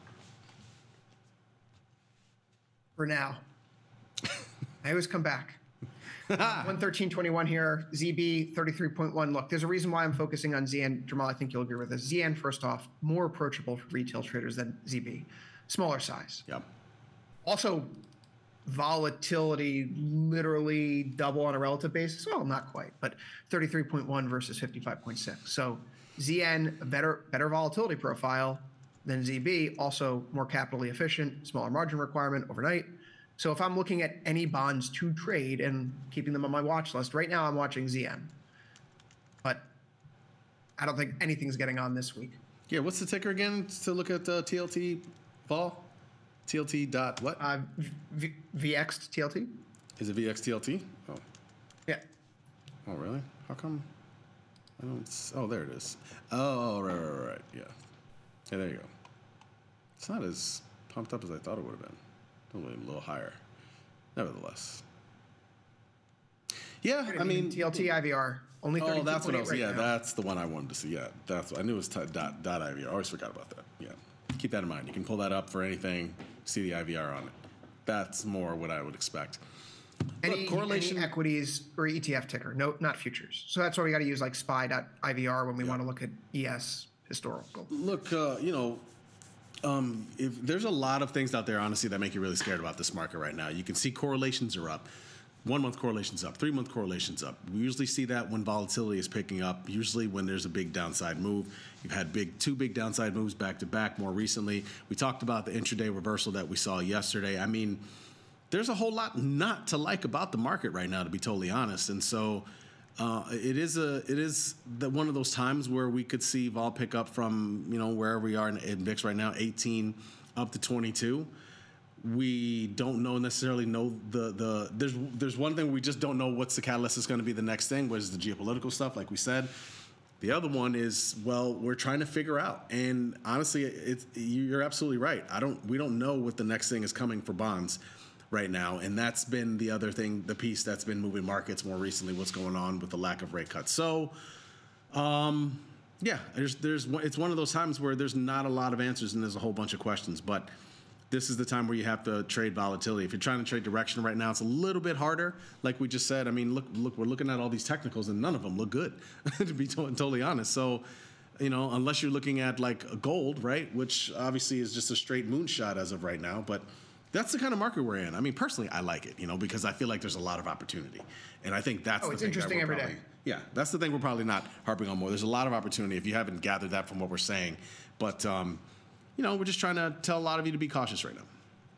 For now. I always come back. one thirteen twenty-one here, Z B thirty-three point one. Look, there's a reason why I'm focusing on Z N. Jamal, I think you'll agree with this. Z N, first off, more approachable for retail traders than Z B. Smaller size. Yep. Also, volatility literally double on a relative basis. Well, not quite, but thirty-three point one versus fifty-five point six. So Z N, a better, better volatility profile than Z B, also more capitally efficient, smaller margin requirement overnight. So if I'm looking at any bonds to trade and keeping them on my watch list, right now I'm watching Z N. But I don't think anything's getting on this week. Yeah, what's the ticker again to look at uh, T L T vol? T L T dot what? Uh, v- VX T L T. Is it V X T L T? Oh. Yeah. Oh, really? How come? I don't. s- Oh, there it is. Oh, right, right, right, right. Yeah. Yeah, there you go. It's not as pumped up as I thought it would have been. Probably a little higher. Nevertheless. Yeah, I mean, T L T I V R only. oh, that's what I was. Right Yeah, now. that's the one I wanted to see. Yeah, that's. I knew it was t- dot dot I V R. I always forgot about that. Yeah, keep that in mind. You can pull that up for anything. See the I V R on it. That's more what I would expect. Any, Look, correlation. any equities or E T F ticker, no, not futures. So that's why we got to use like S P Y dot I V R when we want to look at E S historical. Look, uh, you know, um, if there's a lot of things out there, honestly, that make you really scared about this market right now. You can see correlations are up. One month correlations up, three month correlations up. We usually see that when volatility is picking up, usually when there's a big downside move. You've had big two big downside moves back to back more recently. We talked about the intraday reversal that we saw yesterday. I mean, there's a whole lot not to like about the market right now, to be totally honest. And so uh, it is a it is the, one of those times where we could see vol pick up from, you know, wherever we are in, in V I X right now, eighteen up to twenty-two. We don't know necessarily know the the there's there's one thing we just don't know what's the catalyst is going to be the next thing, which is the geopolitical stuff, like we said. The other one is, well, we're trying to figure out, and honestly, it's you're absolutely right. I don't we don't know what the next thing is coming for bonds right now, and that's been the other thing, the piece that's been moving markets more recently. What's going on with the lack of rate cuts? So, um, yeah, there's there's it's one of those times where there's not a lot of answers and there's a whole bunch of questions, but this is the time where you have to trade volatility. If you're trying to trade direction right now, it's a little bit harder. Like we just said, I mean, look, look, we're looking at all these technicals, and none of them look good, to be to- totally honest. So, you know, unless you're looking at like gold, right, which obviously is just a straight moonshot as of right now, but that's the kind of market we're in. I mean, personally, I like it, you know, because I feel like there's a lot of opportunity, and I think that's Oh, the it's thing that interesting we're every probably, day. yeah, that's the thing we're probably not harping on more. There's a lot of opportunity if you haven't gathered that from what we're saying, but um, you know, we're just trying to tell a lot of you to be cautious right now.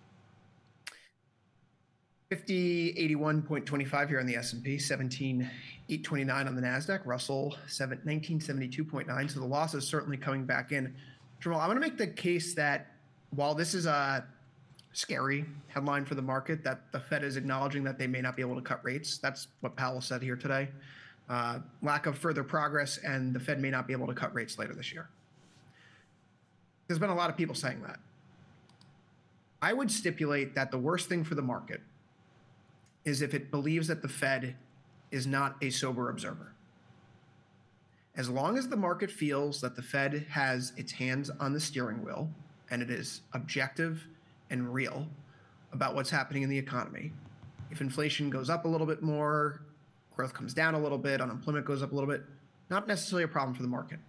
fifty eighty-one point two five here on the S and P, seventeen eight twenty-nine on the NASDAQ, Russell nineteen seventy-two point nine. So the loss is certainly coming back in. Jamal, I'm going to make the case that while this is a scary headline for the market, that the Fed is acknowledging that they may not be able to cut rates. That's what Powell said here today. Uh, lack of further progress, and the Fed may not be able to cut rates later this year. There's been a lot of people saying that. I would stipulate that the worst thing for the market is if it believes that the Fed is not a sober observer. As long as the market feels that the Fed has its hands on the steering wheel and it is objective and real about what's happening in the economy, if inflation goes up a little bit more, growth comes down a little bit, unemployment goes up a little bit, not necessarily a problem for the market.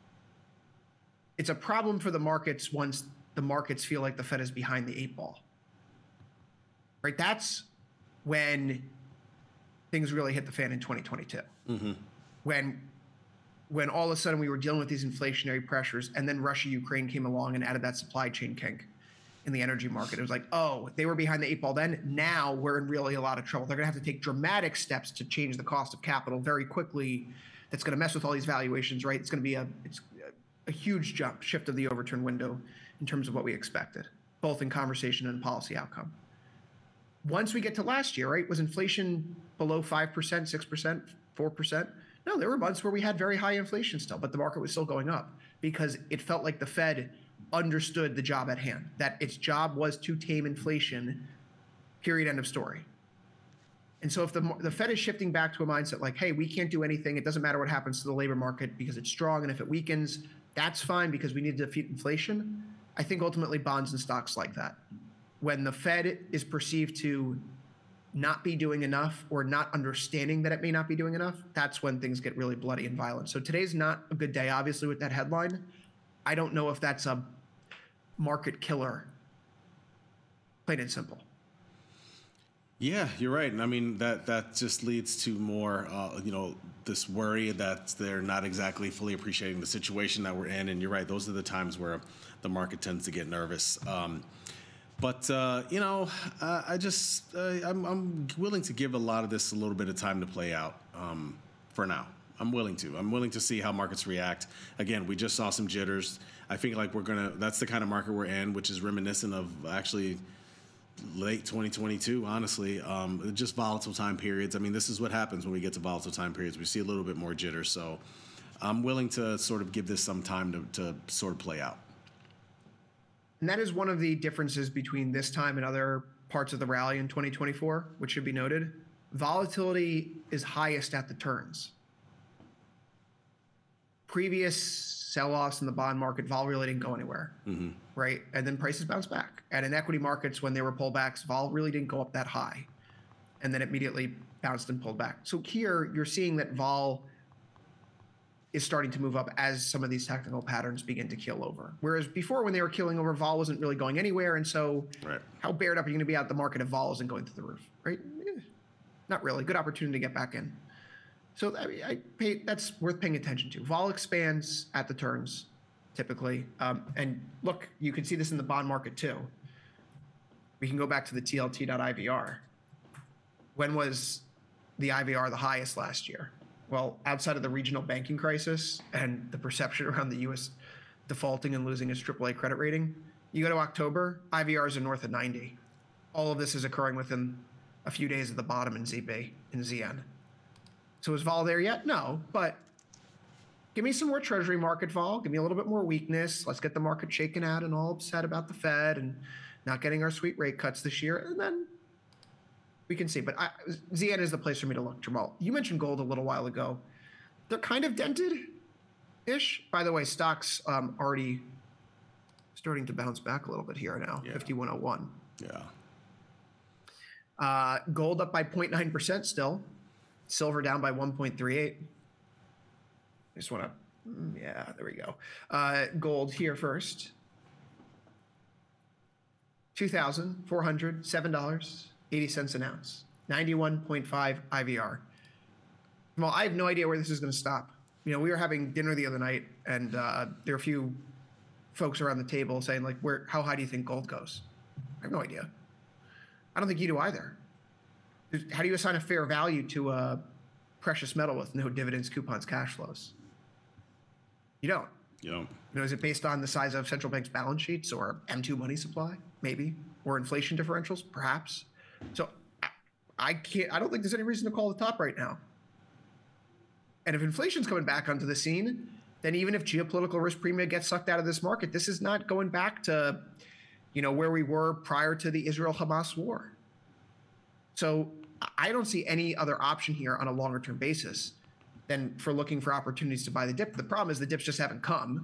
It's a problem for the markets once the markets feel like the Fed is behind the eight ball. Right? That's when things really hit the fan in twenty twenty-two. Mm-hmm. When when all of a sudden we were dealing with these inflationary pressures, and then Russia, Ukraine came along and added that supply chain kink in the energy market. It was like, oh, they were behind the eight ball then. Now we're in really a lot of trouble. They're going to have to take dramatic steps to change the cost of capital very quickly. That's going to mess with all these valuations, right? It's going to be a it's a huge jump, shift of the overturn window in terms of what we expected, both in conversation and policy outcome. Once we get to last year, right, was inflation below five percent, six percent, four percent? No, there were months where we had very high inflation still, but the market was still going up because it felt like the Fed understood the job at hand, that its job was to tame inflation, period, end of story. And so if the, the Fed is shifting back to a mindset like, hey, we can't do anything, it doesn't matter what happens to the labor market because it's strong, and if it weakens, that's fine because we need to defeat inflation, I think ultimately bonds and stocks like that. When the Fed is perceived to not be doing enough or not understanding that it may not be doing enough, that's when things get really bloody and violent. So today's not a good day, obviously, with that headline. I don't know if that's a market killer, plain and simple. Yeah, you're right. And I mean, that, that just leads to more, uh, you know, this worry that they're not exactly fully appreciating the situation that we're in. And you're right, those are the times where the market tends to get nervous. Um, But, uh, you know, uh, I just, uh, I'm, I'm willing to give a lot of this a little bit of time to play out um, for now. I'm willing to. I'm willing to see how markets react. Again, we just saw some jitters. I think like we're going to, that's the kind of market we're in, which is reminiscent of actually late twenty twenty-two, honestly. Um, just volatile time periods. I mean, this is what happens when we get to volatile time periods. We see a little bit more jitter. So I'm willing to sort of give this some time to, to sort of play out. And that is one of the differences between this time and other parts of the rally in twenty twenty-four, which should be noted. Volatility is highest at the turns. Previous sell-offs in the bond market, vol really didn't go anywhere, mm-hmm. right? And then prices bounced back. And in equity markets, when there were pullbacks, vol really didn't go up that high. And then immediately bounced and pulled back. So here, you're seeing that vol is starting to move up as some of these technical patterns begin to kill over. Whereas before, when they were killing over, vol wasn't really going anywhere. And so right. how bared up are you going to be out the market if vol isn't going through the roof, right? Eh, not really. Good opportunity to get back in. So I, mean, I pay, that's worth paying attention to. Vol expands at the turns, typically. Um, and look, you can see this in the bond market too. We can go back to the T L T dot I V R. When was the I V R the highest last year? Well, outside of the regional banking crisis and the perception around the U S defaulting and losing its triple A credit rating, you go to October, I V Rs are north of ninety. All of this is occurring within a few days of the bottom in Z B, in Z N. So is vol there yet? No, but give me some more treasury market vol. Give me a little bit more weakness. Let's get the market shaken out and all upset about the Fed and not getting our sweet rate cuts this year. And then we can see. But I, Z N is the place for me to look, Jamal. You mentioned gold a little while ago. They're kind of dented-ish. By the way, stocks um, already starting to bounce back a little bit here now, yeah. fifty-one oh one. Yeah. Uh, gold up by zero point nine percent still. Silver down by one point three eight. I just want to, yeah, there we go. Uh, gold here first. two thousand four hundred seven dollars and eighty cents an ounce. ninety-one point five I V R. Well, I have no idea where this is going to stop. You know, we were having dinner the other night, and uh, there were a few folks around the table saying, like, where, how high do you think gold goes? I have no idea. I don't think you do either. How do you assign a fair value to a precious metal with no dividends, coupons, cash flows? You don't. Yeah. You know, is it based on the size of central banks' balance sheets or M two money supply? Maybe. Or inflation differentials? Perhaps. So I, I can't, I don't think there's any reason to call the top right now. And if inflation's coming back onto the scene, then even if geopolitical risk premium gets sucked out of this market, this is not going back to, you know, where we were prior to the Israel-Hamas war. So I don't see any other option here on a longer term basis than for looking for opportunities to buy the dip. The problem is the dips just haven't come.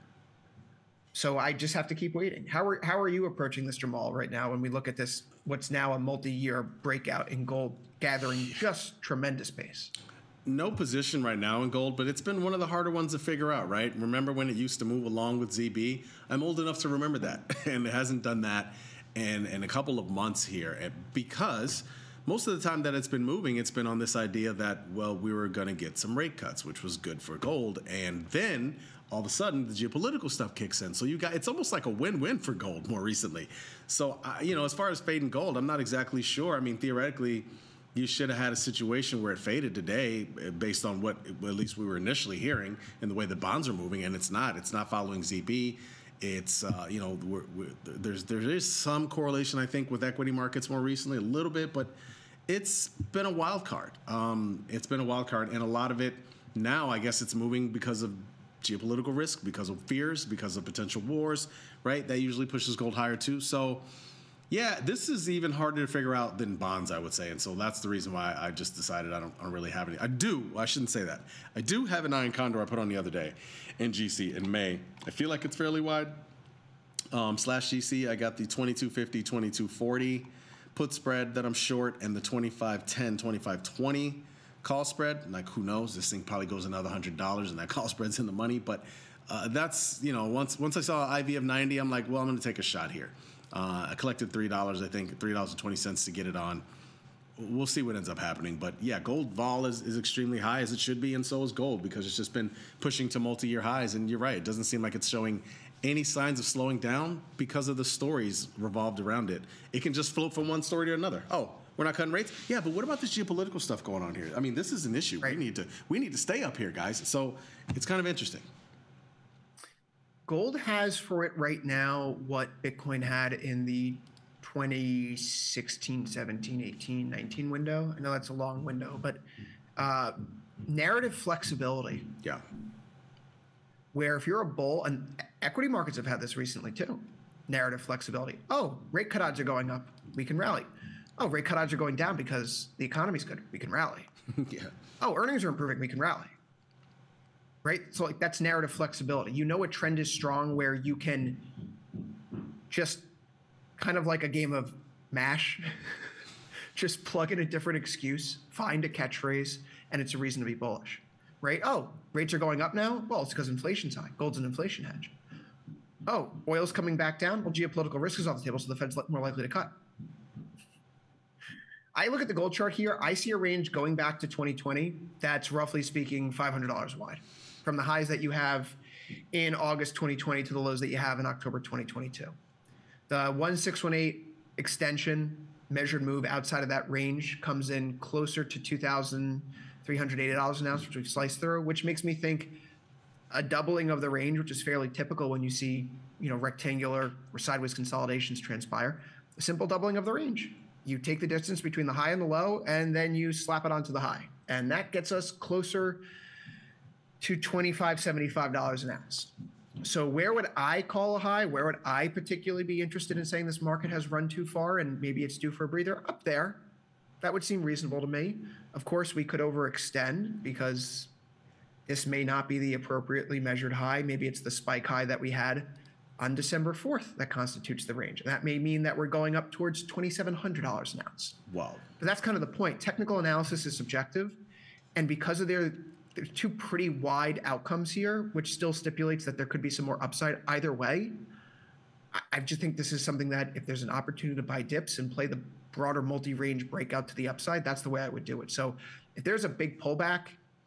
So I just have to keep waiting. How are, how are you approaching this, Jamal, right now when we look at this, what's now a multi-year breakout in gold gathering just tremendous pace? No position right now in gold, but it's been one of the harder ones to figure out, right? Remember when it used to move along with Z B? I'm old enough to remember that, and it hasn't done that in, in a couple of months here because most of the time that it's been moving, it's been on this idea that, well, we were going to get some rate cuts, which was good for gold. And then all of a sudden, the geopolitical stuff kicks in. So you got, it's almost like a win-win for gold more recently. So, uh, you know, as far as fading gold, I'm not exactly sure. I mean, theoretically, you should have had a situation where it faded today based on what at least we were initially hearing and the way the bonds are moving. And it's not. It's not following Z B. It's, uh, you know, we're, we're, there's there is some correlation, I think, with equity markets more recently, a little bit, but it's been a wild card. Um, it's been a wild card, and a lot of it now, I guess it's moving because of geopolitical risk, because of fears, because of potential wars, right? That usually pushes gold higher too. So, yeah, this is even harder to figure out than bonds, I would say. And so that's the reason why I just decided I don't, I don't really have any. I do. I shouldn't say that. I do have an iron condor I put on the other day in G C in May. I feel like it's fairly wide. Um, slash G C, I got the twenty-two fifty, twenty-two forty put spread that I'm short, and the twenty-five ten, twenty-five twenty call spread. Like, who knows? This thing probably goes another one hundred dollars, and that call spread's in the money. But uh, that's, you know, once once I saw I V of ninety, I'm like, well, I'm going to take a shot here. Uh, I collected three dollars, I think, three dollars and twenty cents to get it on. We'll see what ends up happening. But, yeah, gold vol is, is extremely high, as it should be, and so is gold, because it's just been pushing to multi-year highs. And you're right, it doesn't seem like it's showing any signs of slowing down because of the stories revolved around it. It can just float from one story to another. Oh, we're not cutting rates? Yeah, but what about this geopolitical stuff going on here? I mean, this is an issue. Right. We need to we need to stay up here, guys. So it's kind of interesting. Gold has for it right now what Bitcoin had in the twenty sixteen, seventeen, eighteen, nineteen window. I know that's a long window, but uh, narrative flexibility. Yeah. Where if you're a bull, and equity markets have had this recently too, narrative flexibility. Oh, rate cut odds are going up, we can rally. Oh, rate cut odds are going down because the economy's good, we can rally. Yeah. Oh, earnings are improving, we can rally. Right? So like that's narrative flexibility. You know a trend is strong where you can just kind of like a game of MASH, just plug in a different excuse, find a catchphrase, and it's a reason to be bullish. Right? Oh, rates are going up now? Well, it's because inflation's high. Gold's an inflation hedge. Oh, oil's coming back down? Well, geopolitical risk is off the table, so the Fed's more likely to cut. I look at the gold chart here. I see a range going back to twenty twenty that's roughly speaking five hundred dollars wide, from the highs that you have in August twenty twenty to the lows that you have in October twenty twenty-two. The one six one eight extension measured move outside of that range comes in closer to two thousand three hundred eighty dollars an ounce, which we sliced through, which makes me think a doubling of the range, which is fairly typical when you see, you know, rectangular or sideways consolidations transpire. A simple doubling of the range. You take the distance between the high and the low, and then you slap it onto the high. And that gets us closer to twenty-five, seventy-five dollars an ounce. So where would I call a high? Where would I particularly be interested in saying this market has run too far and maybe it's due for a breather? Up there. That would seem reasonable to me. Of course, we could overextend because this may not be the appropriately measured high. Maybe it's the spike high that we had on December fourth that constitutes the range. And that may mean that we're going up towards twenty-seven hundred dollars an ounce. Wow. But that's kind of the point. Technical analysis is subjective. And because of their there's two pretty wide outcomes here, which still stipulates that there could be some more upside either way. I, I just think this is something that if there's an opportunity to buy dips and play the broader multi-range breakout to the upside, that's the way I would do it. So if there's a big pullback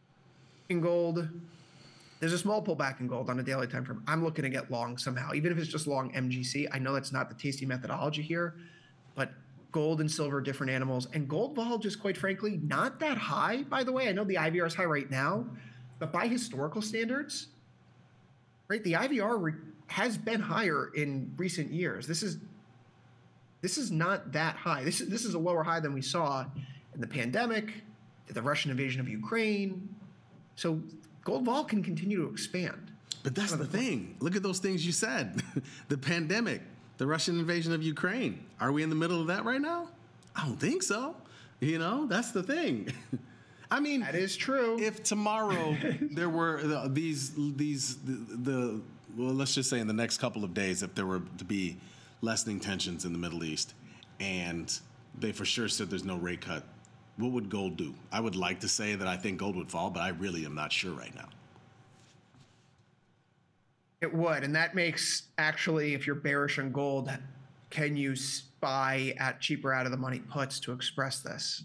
in gold, there's a small pullback in gold on a daily time frame, I'm looking to get long somehow, even if it's just long M G C. I know that's not the tasty methodology here, but gold and silver, different animals. And gold vol, just quite frankly, not that high, by the way. I know the I V R is high right now, but by historical standards, right, the I V R re- has been higher in recent years. This is this is not that high. This is, this is a lower high than we saw in the pandemic, the Russian invasion of Ukraine. So gold vol can continue to expand. But that's the thing. Look at those things you said. The pandemic, the Russian invasion of Ukraine. Are we in the middle of that right now? I don't think so. You know, that's the thing. I mean, that is true. If tomorrow there were the, these, these, the, the, well, let's just say in the next couple of days, if there were to be lessening tensions in the Middle East and they for sure said there's no rate cut, what would gold do? I would like to say that I think gold would fall, but I really am not sure right now. It would, and that makes, actually, if you're bearish on gold, can you buy at cheaper out of the money puts to express this?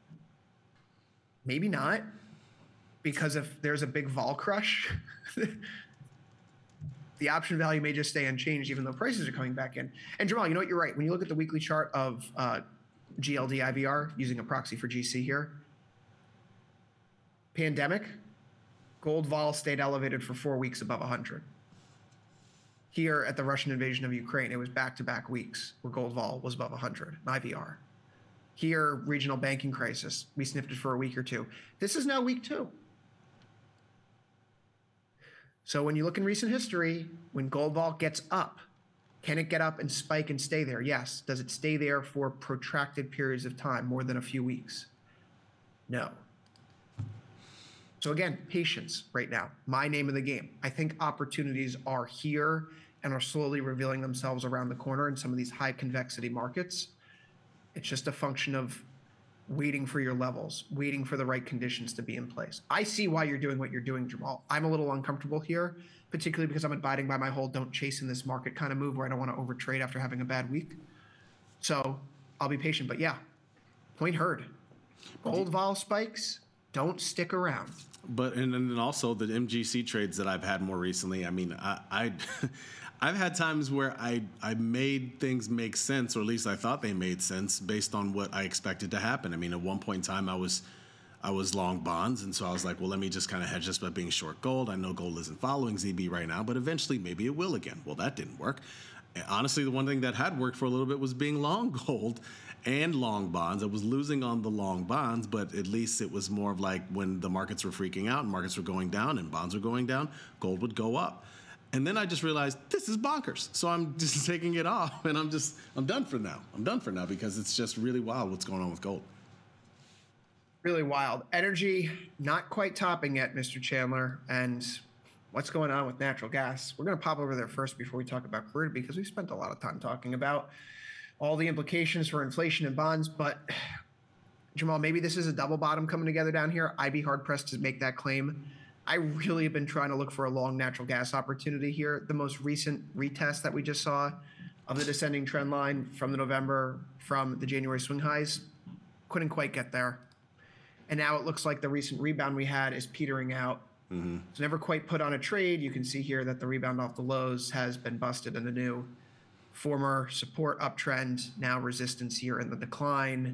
Maybe not, because if there's a big vol crush, the option value may just stay unchanged even though prices are coming back in. And Jamal, you know what, you're right. When you look at the weekly chart of uh, G L D I V R, using a proxy for G C here, pandemic, gold vol stayed elevated for four weeks above one hundred. Here at the Russian invasion of Ukraine, it was back-to-back weeks where gold vol was above one hundred, I V R. Here, regional banking crisis, we sniffed it for a week or two. This is now week two. So when you look in recent history, when gold vol gets up, can it get up and spike and stay there? Yes. Does it stay there for protracted periods of time, more than a few weeks? No. So again, patience right now, my name of the game. I think opportunities are here and are slowly revealing themselves around the corner in some of these high convexity markets. It's just a function of waiting for your levels, waiting for the right conditions to be in place. I see why you're doing what you're doing, Jamal. I'm a little uncomfortable here, particularly because I'm abiding by my whole don't chase in this market kind of move where I don't want to overtrade after having a bad week. So I'll be patient, but yeah, point heard. Gold vol spikes don't stick around. But and then also the M G C trades that I've had more recently. I mean, I, I I've had times where I I made things make sense, or at least I thought they made sense based on what I expected to happen. I mean, at one point in time, I was I was long bonds, and so I was like, well, let me just kind of hedge this by being short gold. I know gold isn't following Z B right now, but eventually maybe it will again. Well, that didn't work. honestly, the one thing that had worked for a little bit was being long gold and long bonds. I was losing on the long bonds, but at least it was more of like when the markets were freaking out and markets were going down and bonds were going down, gold would go up. And then I just realized this is bonkers. So I'm just taking it off, and I'm just, I'm done for now. I'm done for now because it's just really wild what's going on with gold. Really wild. Energy not quite topping yet, Mister Chandler. And what's going on with natural gas? We're going to pop over there first before we talk about crude, because we've spent a lot of time talking about all the implications for inflation and bonds. But Jamal, maybe this is a double bottom coming together down here. I'd be hard pressed to make that claim. I really have been trying to look for a long natural gas opportunity here. The most recent retest that we just saw of the descending trend line from the November, from the January swing highs, couldn't quite get there. And now it looks like the recent rebound we had is petering out. Mm-hmm. It's never quite put on a trade. You can see here that the rebound off the lows has been busted, and the new former support uptrend, now resistance here in the decline.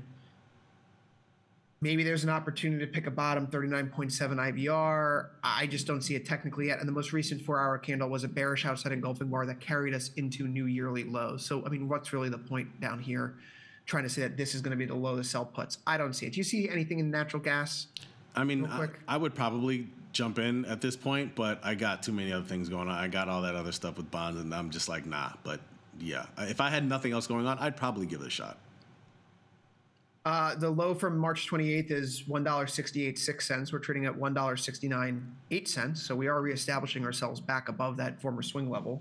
Maybe there's an opportunity to pick a bottom, thirty-nine point seven I V R. I just don't see it technically yet. And the most recent four-hour candle was a bearish outside engulfing bar that carried us into new yearly lows. So, I mean, what's really the point down here, trying to say that this is going to be the low to sell puts? I don't see it. Do you see anything in natural gas? I mean, I, I would probably jump in at this point, but I got too many other things going on. I got all that other stuff with bonds, and I'm just like, nah. But, yeah, if I had nothing else going on, I'd probably give it a shot. Uh, the low from March twenty-eighth is one dollar and sixty-eight cents. We're trading at one dollar and sixty-nine and eight cents. So we are reestablishing ourselves back above that former swing level.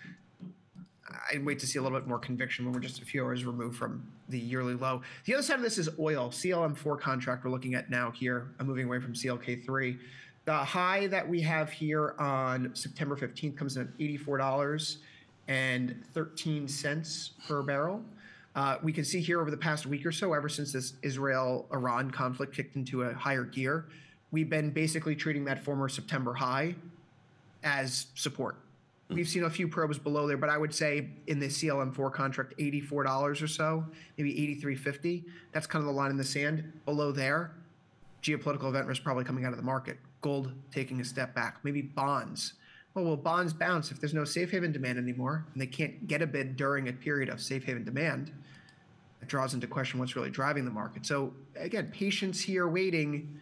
I'd wait to see a little bit more conviction when we're just a few hours removed from the yearly low. The other side of this is oil. C L M four contract we're looking at now here. I'm moving away from C L K three. The high that we have here on September fifteenth comes in at eighty-four dollars and thirteen cents per barrel. Uh, we can see here over the past week or so, ever since this Israel-Iran conflict kicked into a higher gear, we've been basically treating that former September high as support. We've seen a few probes below there, but I would say in the C L M four contract, eighty-four dollars or so, maybe eighty-three fifty. That's kind of the line in the sand. Below there, geopolitical event risk probably coming out of the market. Gold taking a step back. Maybe bonds. Well, will bonds bounce if there's no safe haven demand anymore and they can't get a bid during a period of safe haven demand? It draws into question what's really driving the market. So again, patience here, waiting,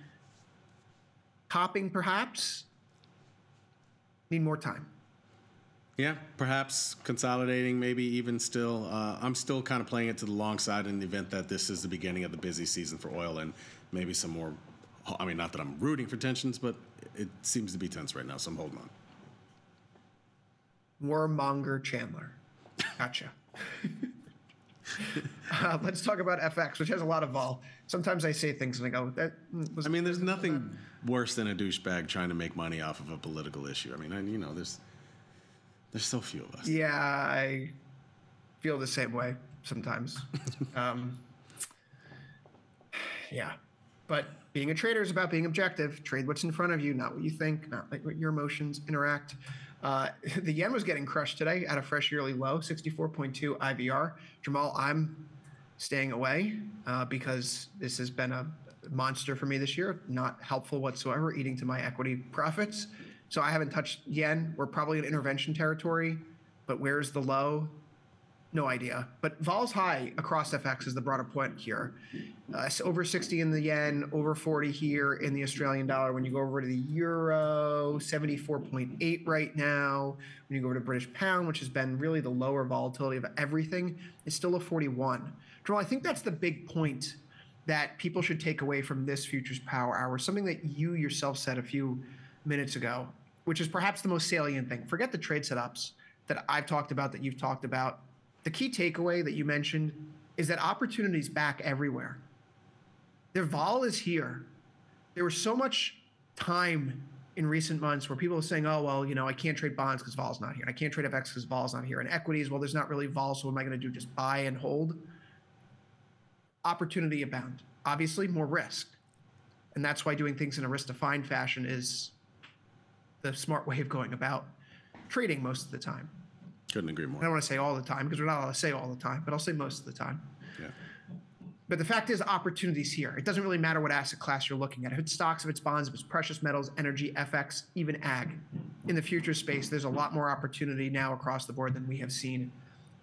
topping perhaps, need more time. Yeah, perhaps consolidating, maybe even still. Uh, I'm still kind of playing it to the long side in the event that this is the beginning of the busy season for oil and maybe some more. I mean, not that I'm rooting for tensions, but it seems to be tense right now, so I'm holding on. Warmonger Chandler. Gotcha. uh, let's talk about F X, which has a lot of vol. Sometimes I say things and I go, that was. I mean, there's nothing worse than a douchebag trying to make money off of a political issue. I mean, I, you know, there's there's so few of us. Yeah, I feel the same way sometimes. um, yeah, but being a trader is about being objective. Trade what's in front of you, not what you think, not like what your emotions interact. Uh, the yen was getting crushed today at a fresh yearly low, sixty-four point two I V R. Jamal, I'm staying away uh, because this has been a monster for me this year. Not helpful whatsoever, eating to my equity profits. So I haven't touched yen. We're probably in intervention territory, but where's the low? No idea. But vol's high across F X is the broader point here. Uh, so over sixty in the yen, over forty here in the Australian dollar. When you go over to the euro, seventy-four point eight right now. When you go over to British pound, which has been really the lower volatility of everything, it's still a forty-one. Jamal, I think that's the big point that people should take away from this Futures Power Hour, something that you yourself said a few minutes ago, which is perhaps the most salient thing. Forget the trade setups that I've talked about, that you've talked about. The key takeaway that you mentioned is that opportunity is back everywhere. Their vol is here. There was so much time in recent months where people were saying, oh, well, you know, I can't trade bonds because vol's not here. I can't trade F X because vol's not here. And equities, well, there's not really vol, so what am I going to do? Just buy and hold? Opportunity abound. Obviously, more risk. And that's why doing things in a risk-defined fashion is the smart way of going about trading most of the time. Couldn't agree more. I don't want to say all the time because we're not allowed to say all the time, but I'll say most of the time. Yeah. But the fact is, opportunity's here. It doesn't really matter what asset class you're looking at. If it's stocks, if it's bonds, if it's precious metals, energy, F X, even ag. In the future space, there's a lot more opportunity now across the board than we have seen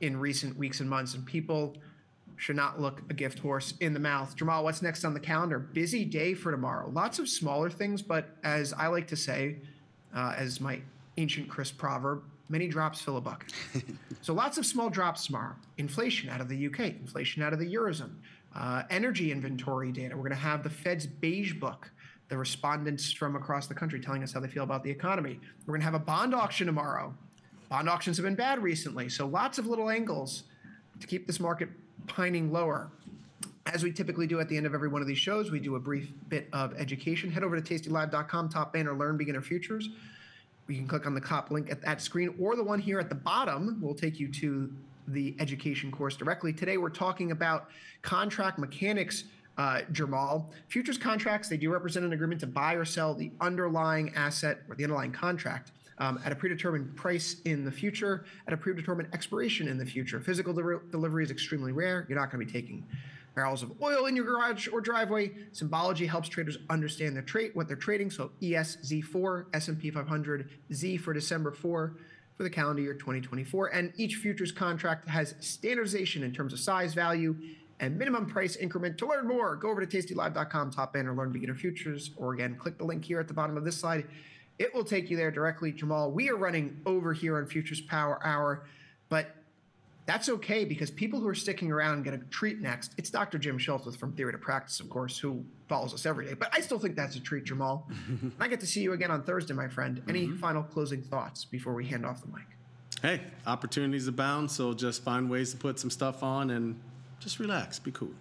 in recent weeks and months, and people should not look a gift horse in the mouth. Jamal, what's next on the calendar? Busy day for tomorrow. Lots of smaller things, but as I like to say, uh, as my ancient Chris proverb, many drops fill a bucket. So lots of small drops tomorrow. Inflation out of the U K, inflation out of the Eurozone, uh, energy inventory data. We're going to have the Fed's beige book, the respondents from across the country telling us how they feel about the economy. We're going to have a bond auction tomorrow. Bond auctions have been bad recently, so lots of little angles to keep this market pining lower. As we typically do at the end of every one of these shows, we do a brief bit of education. Head over to tasty live dot com, top banner, learn beginner futures. You can click on the top link at that screen, or the one here at the bottom will take you to the education course directly. Today, we're talking about contract mechanics, uh, Jamal. Futures contracts, they do represent an agreement to buy or sell the underlying asset or the underlying contract um, at a predetermined price in the future, at a predetermined expiration in the future. Physical de- delivery is extremely rare. You're not going to be taking barrels of oil in your garage or driveway. Symbology helps traders understand their trade, what they're trading. So E S Z four, S and P five hundred, Z for December four for the calendar year twenty twenty-four. And each futures contract has standardization in terms of size, value, and minimum price increment. To learn more, go over to tasty live dot com, top banner, learn beginner futures, or again, click the link here at the bottom of this slide. It will take you there directly. Jamal, we are running over here on Futures Power Hour, but that's okay because people who are sticking around get a treat next. It's Doctor Jim Schultz with From Theory to Practice, of course, who follows us every day. But I still think that's a treat, Jamal. And I get to see you again on Thursday, my friend. Any mm-hmm. final closing thoughts before we hand off the mic? Hey, opportunities abound, so just find ways to put some stuff on and just relax. Be cool.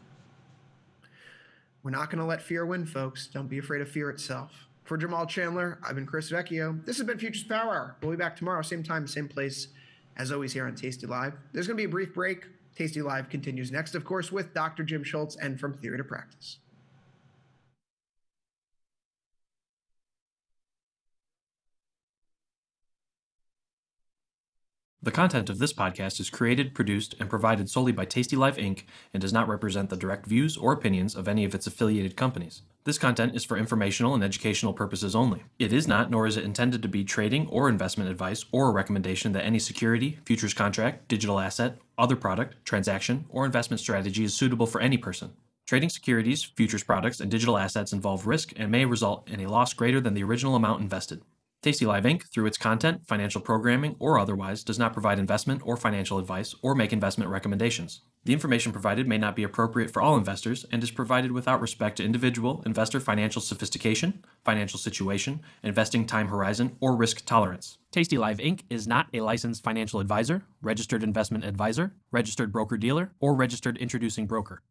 We're not going to let fear win, folks. Don't be afraid of fear itself. For Jamal Chandler, I've been Chris Vecchio. This has been Futures Power Hour. We'll be back tomorrow, same time, same place, as always here on Tasty Live. There's going to be a brief break. Tasty Live continues next, of course, with Doctor Jim Schultz and From Theory to Practice. The content of this podcast is created, produced, and provided solely by Tasty Live Incorporated and does not represent the direct views or opinions of any of its affiliated companies. This content is for informational and educational purposes only. It is not, nor is it intended to be trading or investment advice or a recommendation that any security, futures contract, digital asset, other product, transaction, or investment strategy is suitable for any person. Trading securities, futures products, and digital assets involve risk and may result in a loss greater than the original amount invested. Tasty Live Incorporated, through its content, financial programming, or otherwise, does not provide investment or financial advice or make investment recommendations. The information provided may not be appropriate for all investors and is provided without respect to individual investor financial sophistication, financial situation, investing time horizon, or risk tolerance. Tasty Live Incorporated is not a licensed financial advisor, registered investment advisor, registered broker-dealer, or registered introducing broker.